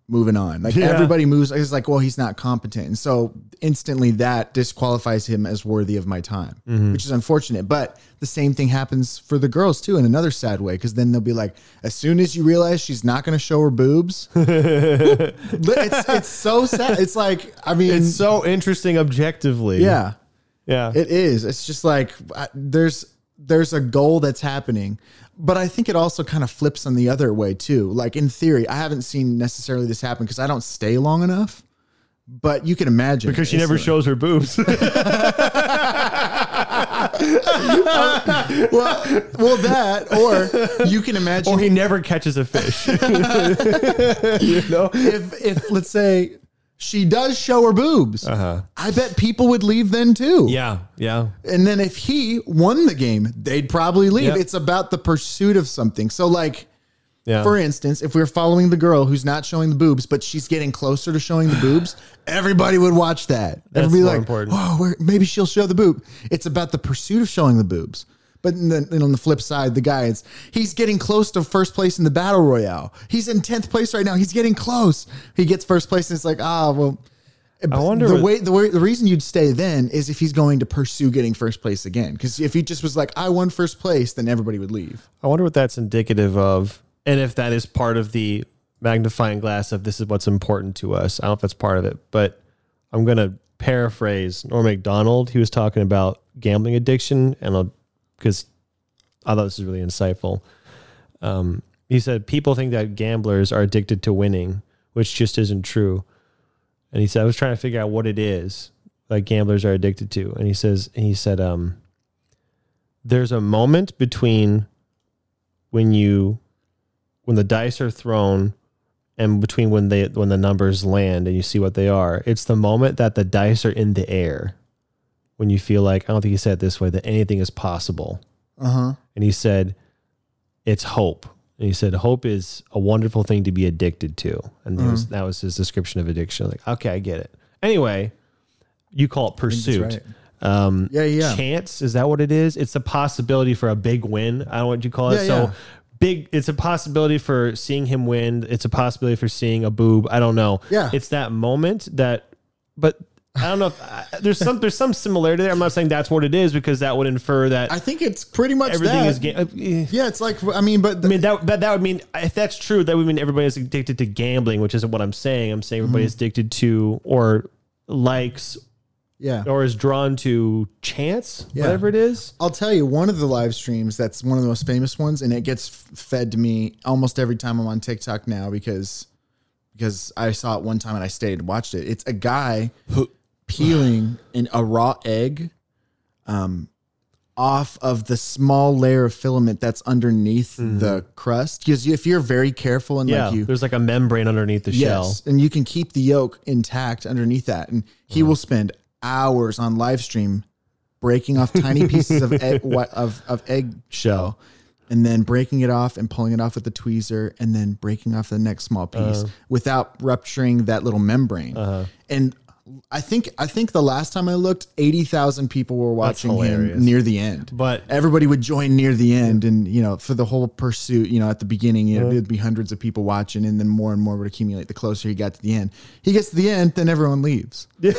moving on. Like Yeah. everybody moves. It's like, well, he's not competent. And so instantly that disqualifies him as worthy of my time, which is unfortunate. But the same thing happens for the girls too, in another sad way. Cause then they'll be like, as soon as you realize she's not going to show her boobs, it's so sad. It's like, I mean, It's so interesting objectively. yeah, Yeah. it is. It's just like, there's a goal that's happening. But I think it also kind of flips on the other way too. Like in theory, I haven't seen necessarily this happen because I don't stay long enough. But you can imagine because she never shows her boobs. well, that, or you can imagine, Or he never catches a fish. You know? if let's say she does show her boobs, I bet people would leave then too. Yeah. Yeah. And then if he won the game, they'd probably leave. Yep. It's about the pursuit of something. So like, Yeah. for instance, if we're following the girl who's not showing the boobs, but she's getting closer to showing the boobs, everybody would watch that. That's Everybody more like, important. oh, maybe she'll show the boob. It's about the pursuit of showing the boobs. But then on the flip side, the guy, he's getting close to first place in the battle royale. He's in 10th place right now. He's getting close. He gets first place, and it's like, well. I wonder the reason you'd stay then is if he's going to pursue getting first place again. Because if he just was like, I won first place, then everybody would leave. I wonder what that's indicative of, and if that is part of the magnifying glass of this is what's important to us. I don't know if that's part of it, but I'm going to paraphrase Norm Macdonald. He was talking about gambling addiction, and because I thought this was really insightful. He said people think that gamblers are addicted to winning, which just isn't true. And he said, I was trying to figure out what it is that gamblers are addicted to. And he said, there's a moment between when the dice are thrown and between when the numbers land and you see what they are. It's the moment that the dice are in the air when you feel like, I don't think he said it this way, that anything is possible. And he said, it's hope. And he said, hope is a wonderful thing to be addicted to. And that was his description of addiction. Like, okay, I get it. Anyway, you call it pursuit. Yeah. Chance, is that what it is? It's a possibility for a big win. I don't know what you call it. Yeah. Big, it's a possibility for seeing him win. It's a possibility for seeing a boob. I don't know. Yeah. It's that moment but I don't know if there's some similarity there. I'm not saying that's what it is because that would infer that I think it's pretty much everything that. is Yeah, it's like, I mean, but that would mean, if that's true, that would mean everybody is addicted to gambling, which isn't what I'm saying. I'm saying everybody is addicted to or likes or is drawn to chance, whatever it is. I'll tell you, one of the live streams that's one of the most famous ones, and it gets fed to me almost every time I'm on TikTok now because I saw it one time and I stayed and watched it. It's a guy peeling a raw egg off of the small layer of filament that's underneath the crust. Because if you're very careful and there's like a membrane underneath the shell. And you can keep the yolk intact underneath that. And he will spend hours on live stream breaking off tiny pieces of egg shell and then breaking it off and pulling it off with the tweezer and then breaking off the next small piece without rupturing that little membrane. And I think the last time I looked, 80,000 people were watching him near the end. But everybody would join near the end, and for the whole pursuit, at the beginning, it'd be hundreds of people watching, and then more and more would accumulate the closer he got to the end. He gets to the end, then everyone leaves. That's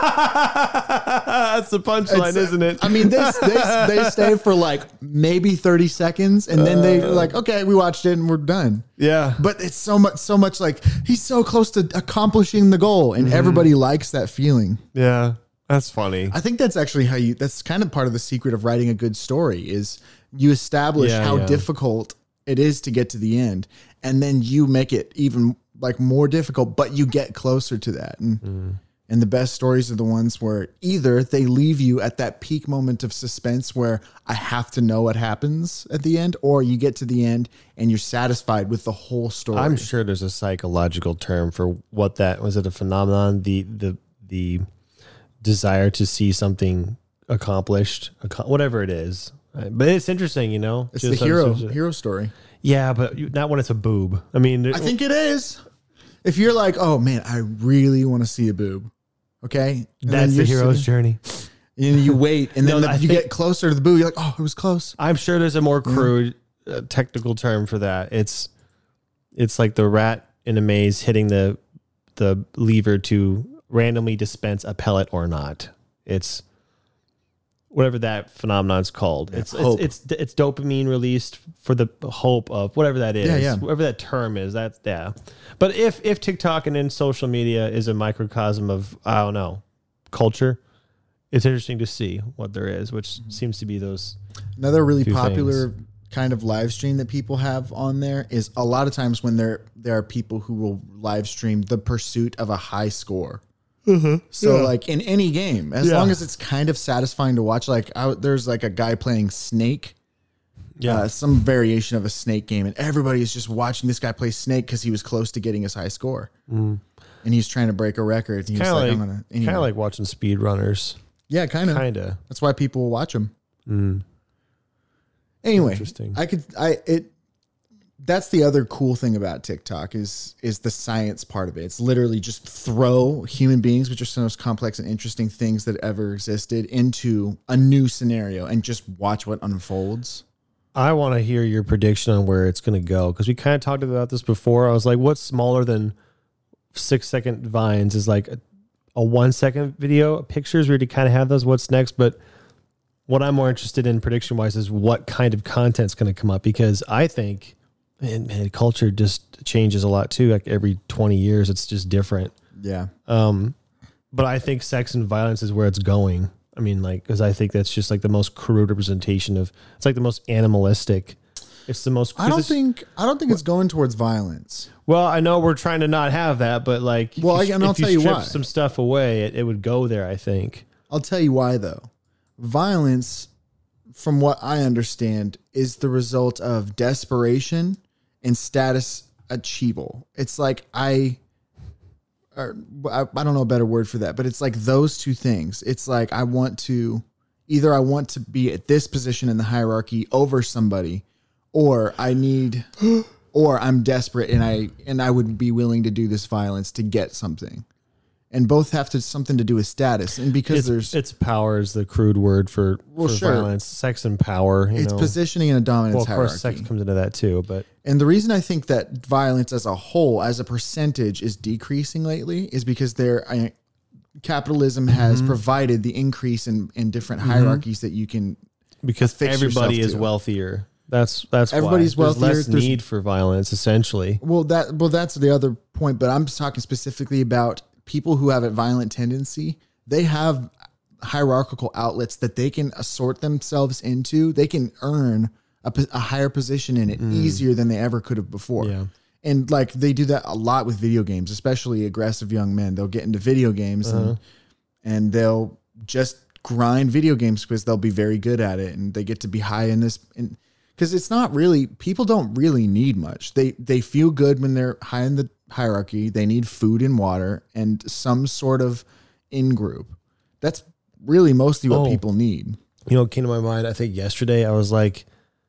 the punchline, isn't it? I mean, they stay for like maybe 30 seconds, and then they're like, okay, we watched it and we're done. Yeah. But it's so much like he's so close to accomplishing the goal, and everybody likes that feeling. Yeah. That's funny. I think that's actually that's kind of part of the secret of writing a good story is you establish how difficult it is to get to the end, and then you make it even like more difficult, but you get closer to that. And the best stories are the ones where either they leave you at that peak moment of suspense where I have to know what happens at the end, or you get to the end and you're satisfied with the whole story. I'm sure there's a psychological term for what that was. It a phenomenon, the desire to see something accomplished, whatever it is. But it's interesting, It's the hero story. Yeah, but not when it's a boob. I mean, I think it is. If you're like, oh man, I really want to see a boob. Okay. And that's the hero's journey. And you wait, and then you get closer to the boob. You're like, oh, it was close. I'm sure there's a more crude technical term for that. It's like the rat in a maze, hitting the lever to randomly dispense a pellet or not. It's whatever that phenomenon's called. It's dopamine released for the hope of whatever that is, whatever that term is. That's But if TikTok and then social media is a microcosm of, I don't know, culture, it's interesting to see what there is, which seems to be those. Another really popular kind of live stream that people have on there is a lot of times when there are people who will live stream the pursuit of a high score. So like in any game, as long as it's kind of satisfying to watch, like there's like a guy playing Snake, some variation of a Snake game, and everybody is just watching this guy play Snake because he was close to getting his high score, and he's trying to break a record. Kind of like watching speedrunners. Yeah, kind of. That's why people will watch them. Anyway, interesting. That's the other cool thing about TikTok is the science part of it. It's literally just throw human beings, which are some of the most complex and interesting things that ever existed, into a new scenario and just watch what unfolds. I want to hear your prediction on where it's going to go, because we kind of talked about this before. I was like, what's smaller than 6-second vines is like a 1-second video, pictures where you kind of have those. What's next? But what I'm more interested in prediction wise is what kind of content's going to come up, because I think, man, culture just changes a lot too. Like every 20 years, it's just different. Yeah. But I think sex and violence is where it's going. I mean, like, because I think that's just like the most crude representation of. It's like the most animalistic. It's the most. I don't think it's going towards violence. Well, I know we're trying to not have that, but like, I'll tell you why. Some stuff away, it would go there. I think. I'll tell you why though. Violence, from what I understand, is the result of desperation and status achievable. It's like I don't know a better word for that, but it's like those two things. It's like I want to be at this position in the hierarchy over somebody, or I'm desperate and I would be willing to do this violence to get something. And both have something to do with status. And because it's power is the crude word for violence, sex and power. It's positioning in a dominance hierarchy. Of course, sex comes into that too. And the reason I think that violence as a whole, as a percentage, is decreasing lately is because capitalism has provided the increase in different hierarchies that you can. Because everybody is wealthier. That's everybody's why. wealthier. There's less need for violence, essentially. Well, that's the other point. But I'm just talking specifically about people who have a violent tendency. They have hierarchical outlets that they can assort themselves into. They can earn a higher position in it easier than they ever could have before. Yeah. And like they do that a lot with video games, especially aggressive young men. They'll get into video games and they'll just grind video games because they'll be very good at it. And they get to be high in this. Because it's not really, people don't really need much. They feel good when they're high in the hierarchy. They need food and water and some sort of in-group. That's really mostly what people need. You know what came to my mind? I think yesterday I was like,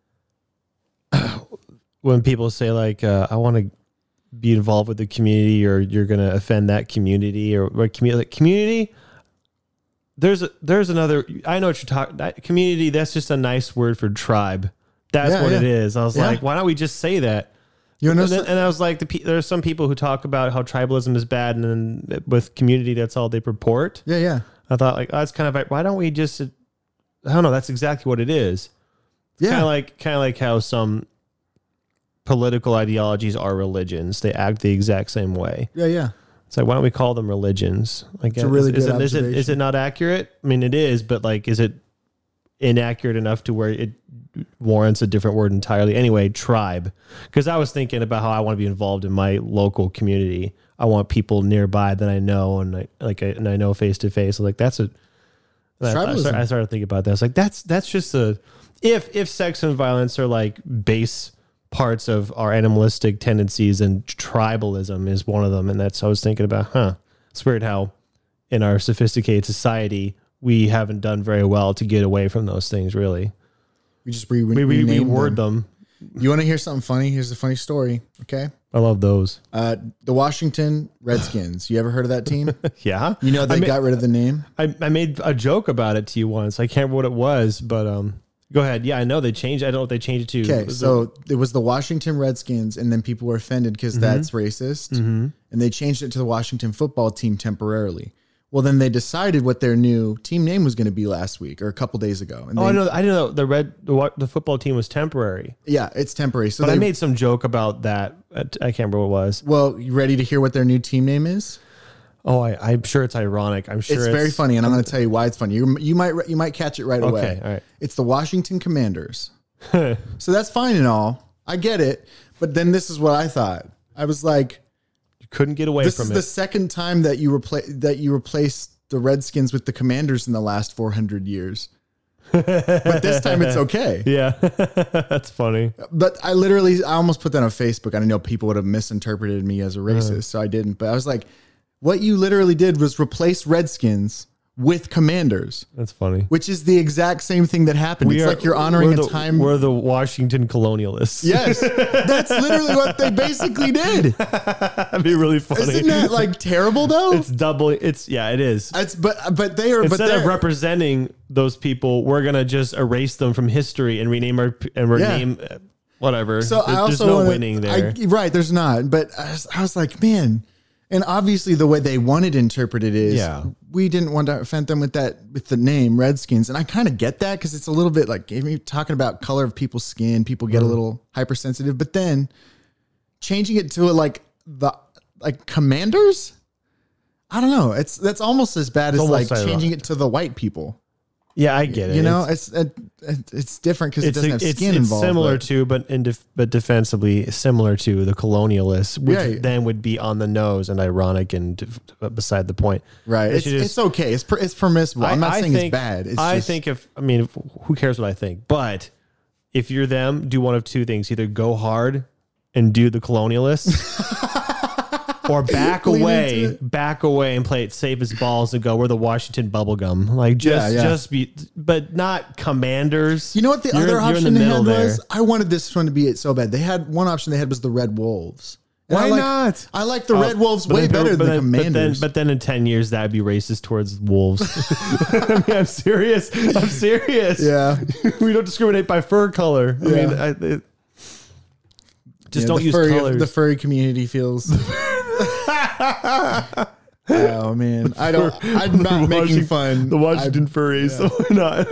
when people say like, I want to be involved with the community, or you're going to offend that community, or community. There's another, I know what you're talking, community. That's just a nice word for tribe. That's what it is. I was like, why don't we just say that? And I was like, there are some people who talk about how tribalism is bad, and then with community, that's all they purport. Yeah. I thought like, that's kind of like, why don't we just, I don't know. That's exactly what it is. Yeah. Kind of like how some political ideologies are religions. They act the exact same way. Yeah. It's like, why don't we call them religions? Like, it's a really good observation. Is it not accurate? I mean, it is, but like, is it inaccurate enough to where it warrants a different word entirely? Anyway, tribe. Because I was thinking about how I want to be involved in my local community. I want people nearby that I know, and I know face to face. Like I started thinking about that. I was like, that's just if sex and violence are like base parts of our animalistic tendencies, and tribalism is one of them. And I was thinking about, it's weird how in our sophisticated society, we haven't done very well to get away from those things, really. We just reword them. You want to hear something funny? Here's a funny story. Okay. I love those. The Washington Redskins. You ever heard of that team? Yeah. You know, they got rid of the name. I made a joke about it to you once. I can't remember what it was, but Go ahead. Yeah, I know they changed. I don't know if they changed it to. Okay, so it was the Washington Redskins, and then people were offended because that's racist, and they changed it to the Washington Football Team temporarily. Well, then they decided what their new team name was going to be last week or a couple days ago. And I know. I didn't know the football team was temporary. Yeah, it's temporary. So but I made some joke about that. I can't remember what it was. Well, you ready to hear what their new team name is? Oh, I'm sure it's ironic. I'm sure it's very funny, and I'm going to tell you why it's funny. You might catch it right away. Okay, all right. It's the Washington Commanders. So that's fine and all. I get it, but then this is what I thought. I was like, you couldn't get away from it. This is the second time that you replaced the Redskins with the Commanders in the last 400 years. But this time it's okay. Yeah, that's funny. But I almost put that on Facebook. I know people would have misinterpreted me as a racist, so I didn't. But I was like, what you literally did was replace Redskins with Commanders. That's funny. Which is the exact same thing that happened. It's like you're honoring a time. We're the Washington colonialists. Yes. That's literally what they basically did. That'd be really funny. Isn't that like terrible though? It's doubly. It is. But they are. Instead of representing those people, we're gonna just erase them from history and rename whatever. So there's no winning there. Right. There's not. But I was like, man. And obviously the way they wanted to interpret it is we didn't want to offend them with the name Redskins. And I kind of get that because it's a little bit like you're talking about color of people's skin. People get a little hypersensitive, but then changing it to like Commanders. I don't know. That's almost as bad as like changing it to the white people. Yeah, I get it. You know, it's different because it doesn't have skin involved. It's similar to, but defensively similar to the colonialists, which then would be on the nose and ironic and beside the point. Right. It's okay. It's permissible. I'm not saying it's bad. Who cares what I think? But if you're them, do one of two things: either go hard and do the colonialists. Or back away and play it safe as balls and go, we're the Washington bubblegum. Like just be, but not Commanders. You know what the other option they had was? I wanted this one to be it so bad. They had one option they had was the Red Wolves. Why not? I like the Red Wolves way better than the Commanders. But then in 10 years, that'd be racist towards wolves. I mean, I'm serious. Yeah. We don't discriminate by fur color. I mean, don't use colors. The furry community feels... Oh man, I'm not making fun. The Washington furries, so we're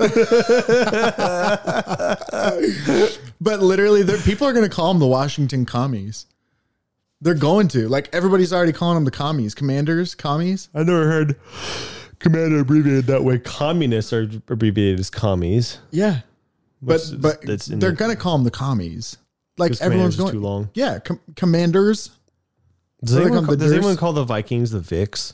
not. But literally, people are going to call them the Washington commies. They're going to. Like everybody's already calling them the commies, Commanders, commies. I never heard commander abbreviated that way. Communists are abbreviated as commies. Yeah, but they're going to call them the commies. Like everyone's going too long. Yeah, Commanders. Does anyone call the Vikings the Vicks?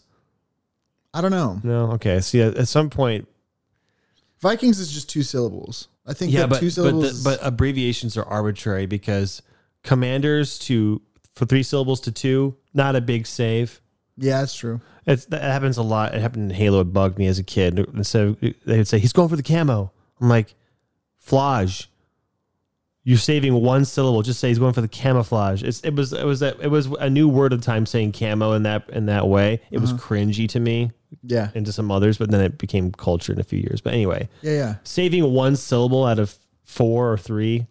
I don't know. No. Okay. See, at some point, Vikings is just 2 syllables. I think. Yeah, but 2 syllables. But abbreviations are arbitrary because Commanders for 3 syllables to 2, not a big save. Yeah, that's true. That happens a lot. It happened in Halo. It bugged me as a kid. Instead, they'd say he's going for the camo. I'm like, Flage. You're saving 1 syllable. Just say he's going for the camouflage. It was a new word at the time saying camo in that way. It was cringy to me. Yeah. And to some others, but then it became culture in a few years. But anyway. Yeah. Saving 1 syllable out of 4 or 3,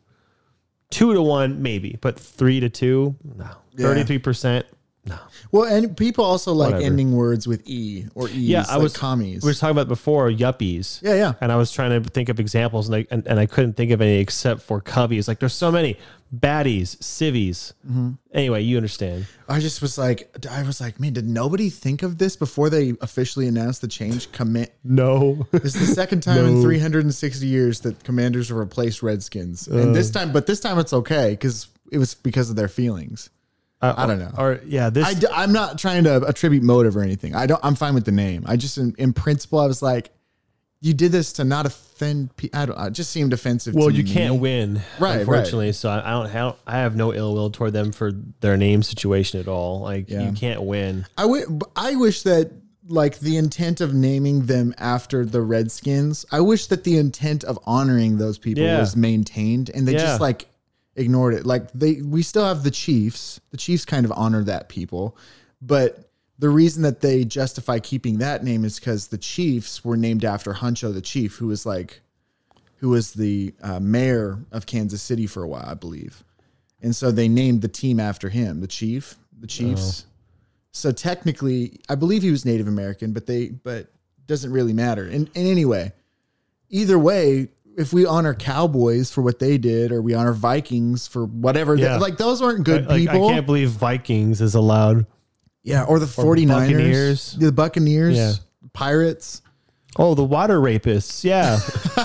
2 to 1 maybe, but 3 to 2, no. 33%. No. Well, and people also like ending words with E or E's. Yeah, I was commies. We were talking about before yuppies. Yeah. And I was trying to think of examples, and I couldn't think of any except for coveys. Like there's so many baddies, civvies. Mm-hmm. Anyway, you understand. I was like, man, did nobody think of this before they officially announced the change? No, it's the second time in 360 years that Commanders have replaced Redskins, and this time it's okay because it was because of their feelings. I don't know. I'm not trying to attribute motive or anything. I'm fine with the name. I just, in principle, I was like, you did this to not offend people. It just seemed offensive. Well, to you me. can't win, unfortunately. Right. So I have no ill will toward them for their name situation at all. Like you can't win. I wish that like the intent of naming them after the Redskins. I wish that the intent of honoring those people was maintained, and they just like ignored it. Like we still have the Chiefs. The Chiefs kind of honor that people, but the reason that they justify keeping that name is because the Chiefs were named after Huncho the Chief, who who was the mayor of Kansas City for a while, I believe. And so they named the team after him, the Chiefs. Oh. So technically, I believe he was Native American, but doesn't really matter. And anyway, either way, if we honor Cowboys for what they did, or we honor Vikings for whatever, like those aren't good people. I can't believe Vikings is allowed. Yeah, or the 49ers, the Buccaneers, Pirates. Oh, the water rapists. Yeah.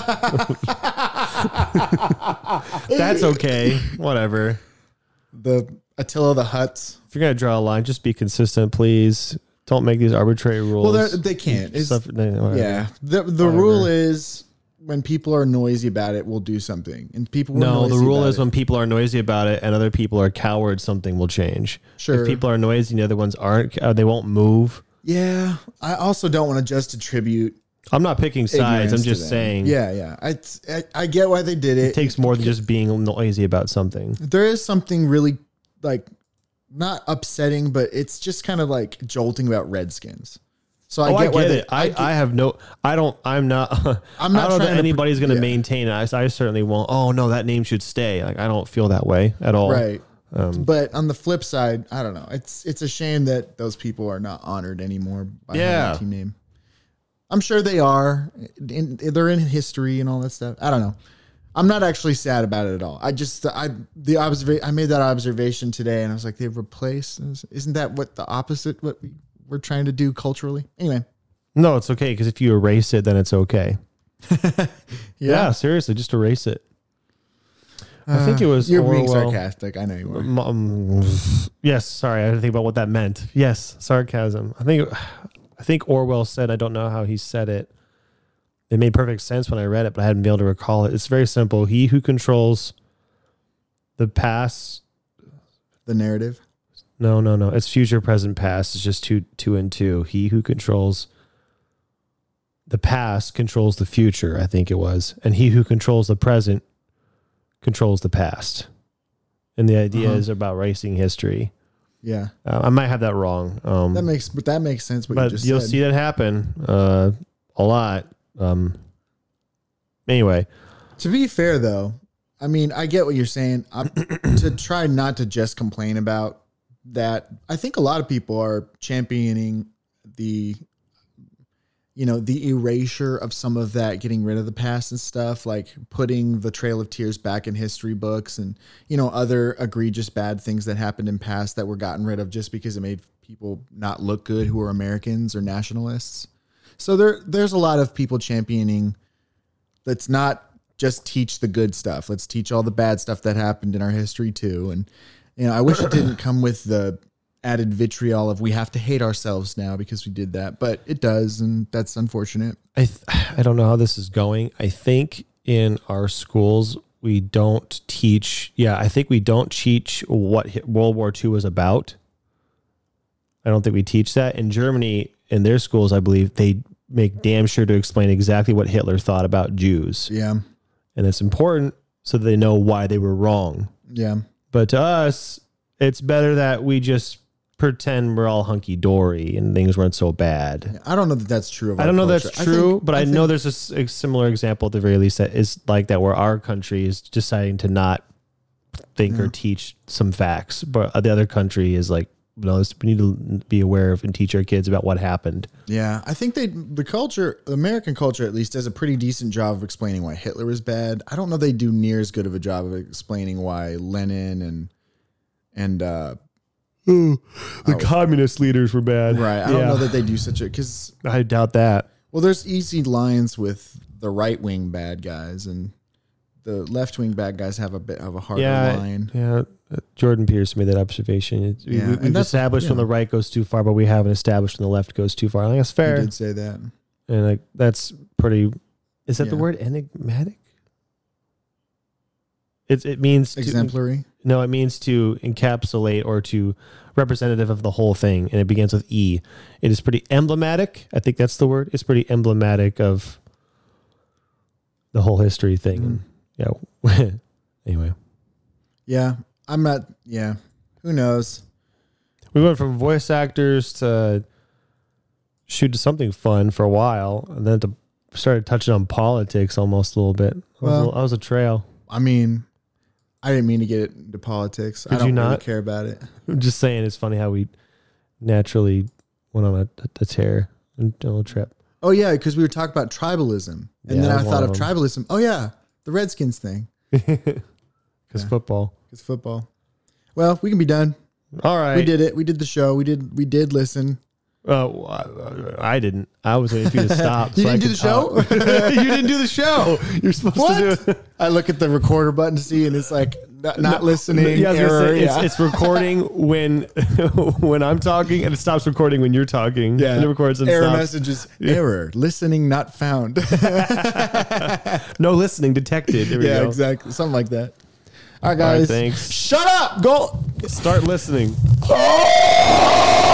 That's okay. Whatever. The Attila the Huts. If you're going to draw a line, just be consistent, please. Don't make these arbitrary rules. Well, they can't. The rule is when people are noisy about it, we'll do something. And people the rule is when people are noisy about it and other people are cowards, something will change. Sure. If people are noisy and the other ones aren't, they won't move. Yeah. I also don't want to just attribute. I'm not picking sides. I'm just saying. Yeah. I get why they did it. It takes more than just being noisy about something. There is something really not upsetting, but it's just kind of like jolting about Redskins. So I get it. I don't know that anybody's going to maintain it. I certainly won't. Oh no, that name should stay. Like, I don't feel that way at all. Right. But on the flip side, I don't know. It's a shame that those people are not honored anymore by having a team name. I'm sure they are. They're in history and all that stuff. I don't know. I'm not actually sad about it at all. I made that observation today, and I was like, they've replaced. Isn't that what the opposite what we're trying to do culturally? Anyway, no, it's okay, because if you erase it, then it's okay. Yeah, seriously, just erase it. I think it was. You're being sarcastic. I know you are. Yes, sorry, I didn't think about what that meant. Yes, sarcasm. I think Orwell said, I don't know how he said it. It made perfect sense when I read it, but I hadn't been able to recall it. It's very simple. He who controls the past. The narrative? No. It's future, present, past. It's just two and two. He who controls the past controls the future, I think it was. And he who controls the present controls the past. And the idea is about racing history. Yeah. I might have that wrong. That makes sense. But you'll see that happen a lot. Anyway, to be fair though, I mean, I get what you're saying. To try not to just complain about that. I think a lot of people are championing the erasure of some of that, getting rid of the past and stuff, like putting the Trail of Tears back in history books and, other egregious bad things that happened in past that were gotten rid of just because it made people not look good who are Americans or nationalists. So there's a lot of people championing. Let's not just teach the good stuff. Let's teach all the bad stuff that happened in our history too. And, I wish it didn't come with the added vitriol of we have to hate ourselves now because we did that, but it does. And that's unfortunate. I don't know how this is going. I think in our schools, we don't teach. Yeah. I think we don't teach what World War II was about. I don't think we teach that. In Germany, in their schools, I believe they make damn sure to explain exactly what Hitler thought about Jews. Yeah. And it's important so that they know why they were wrong. Yeah. But to us, it's better that we just pretend we're all hunky-dory and things weren't so bad. I don't know that that's true. I don't know that's true, but I know there's a similar example at the very least that is like that, where our country is deciding to not think or teach some facts, but the other country is like, no, we need to be aware of and teach our kids about what happened. Yeah, I think the American culture at least does a pretty decent job of explaining why Hitler was bad. I don't know they do near as good of a job of explaining why Lenin and the communist leaders were bad. Right. I don't know that they do because I doubt that. Well, there's easy lines with the right wing bad guys, and the left wing bad guys have a bit of a harder line. Yeah. Jordan Pierce made that observation. We've established when the right goes too far, but we haven't established when the left goes too far. I think that's fair. He did say that. And that's pretty. Is that the word enigmatic? It means exemplary. No, it means to encapsulate or to representative of the whole thing, and it begins with E. It is pretty emblematic. I think that's the word. It's pretty emblematic of the whole history thing. Yeah. Anyway. Yeah, I'm not. Yeah, who knows? We went from voice actors to shoot to something fun for a while, and then to started touching on politics almost a little bit. Well, I was a trail. I mean, I didn't mean to get into politics. I don't really care about it. I'm just saying it's funny how we naturally went on a tear and a little trip. Oh, yeah, because we were talking about tribalism. And then I thought of tribalism. Oh, yeah, the Redskins thing. Because football. Because football. Well, we can be done. All right. We did it. We did the show. We did listen. I didn't. I was waiting for you to stop. You didn't do the show? You didn't do the show. You're supposed to do it. I look at the recorder button to see, and it's like not listening. Yeah, error. It's recording when I'm talking, and it stops recording when you're talking. Yeah, and it records and error stops. messages. Error. Listening not found. No listening detected. There we go. Exactly. Something like that. All right, guys. All right, thanks. Shut up. Go. Start listening. Oh!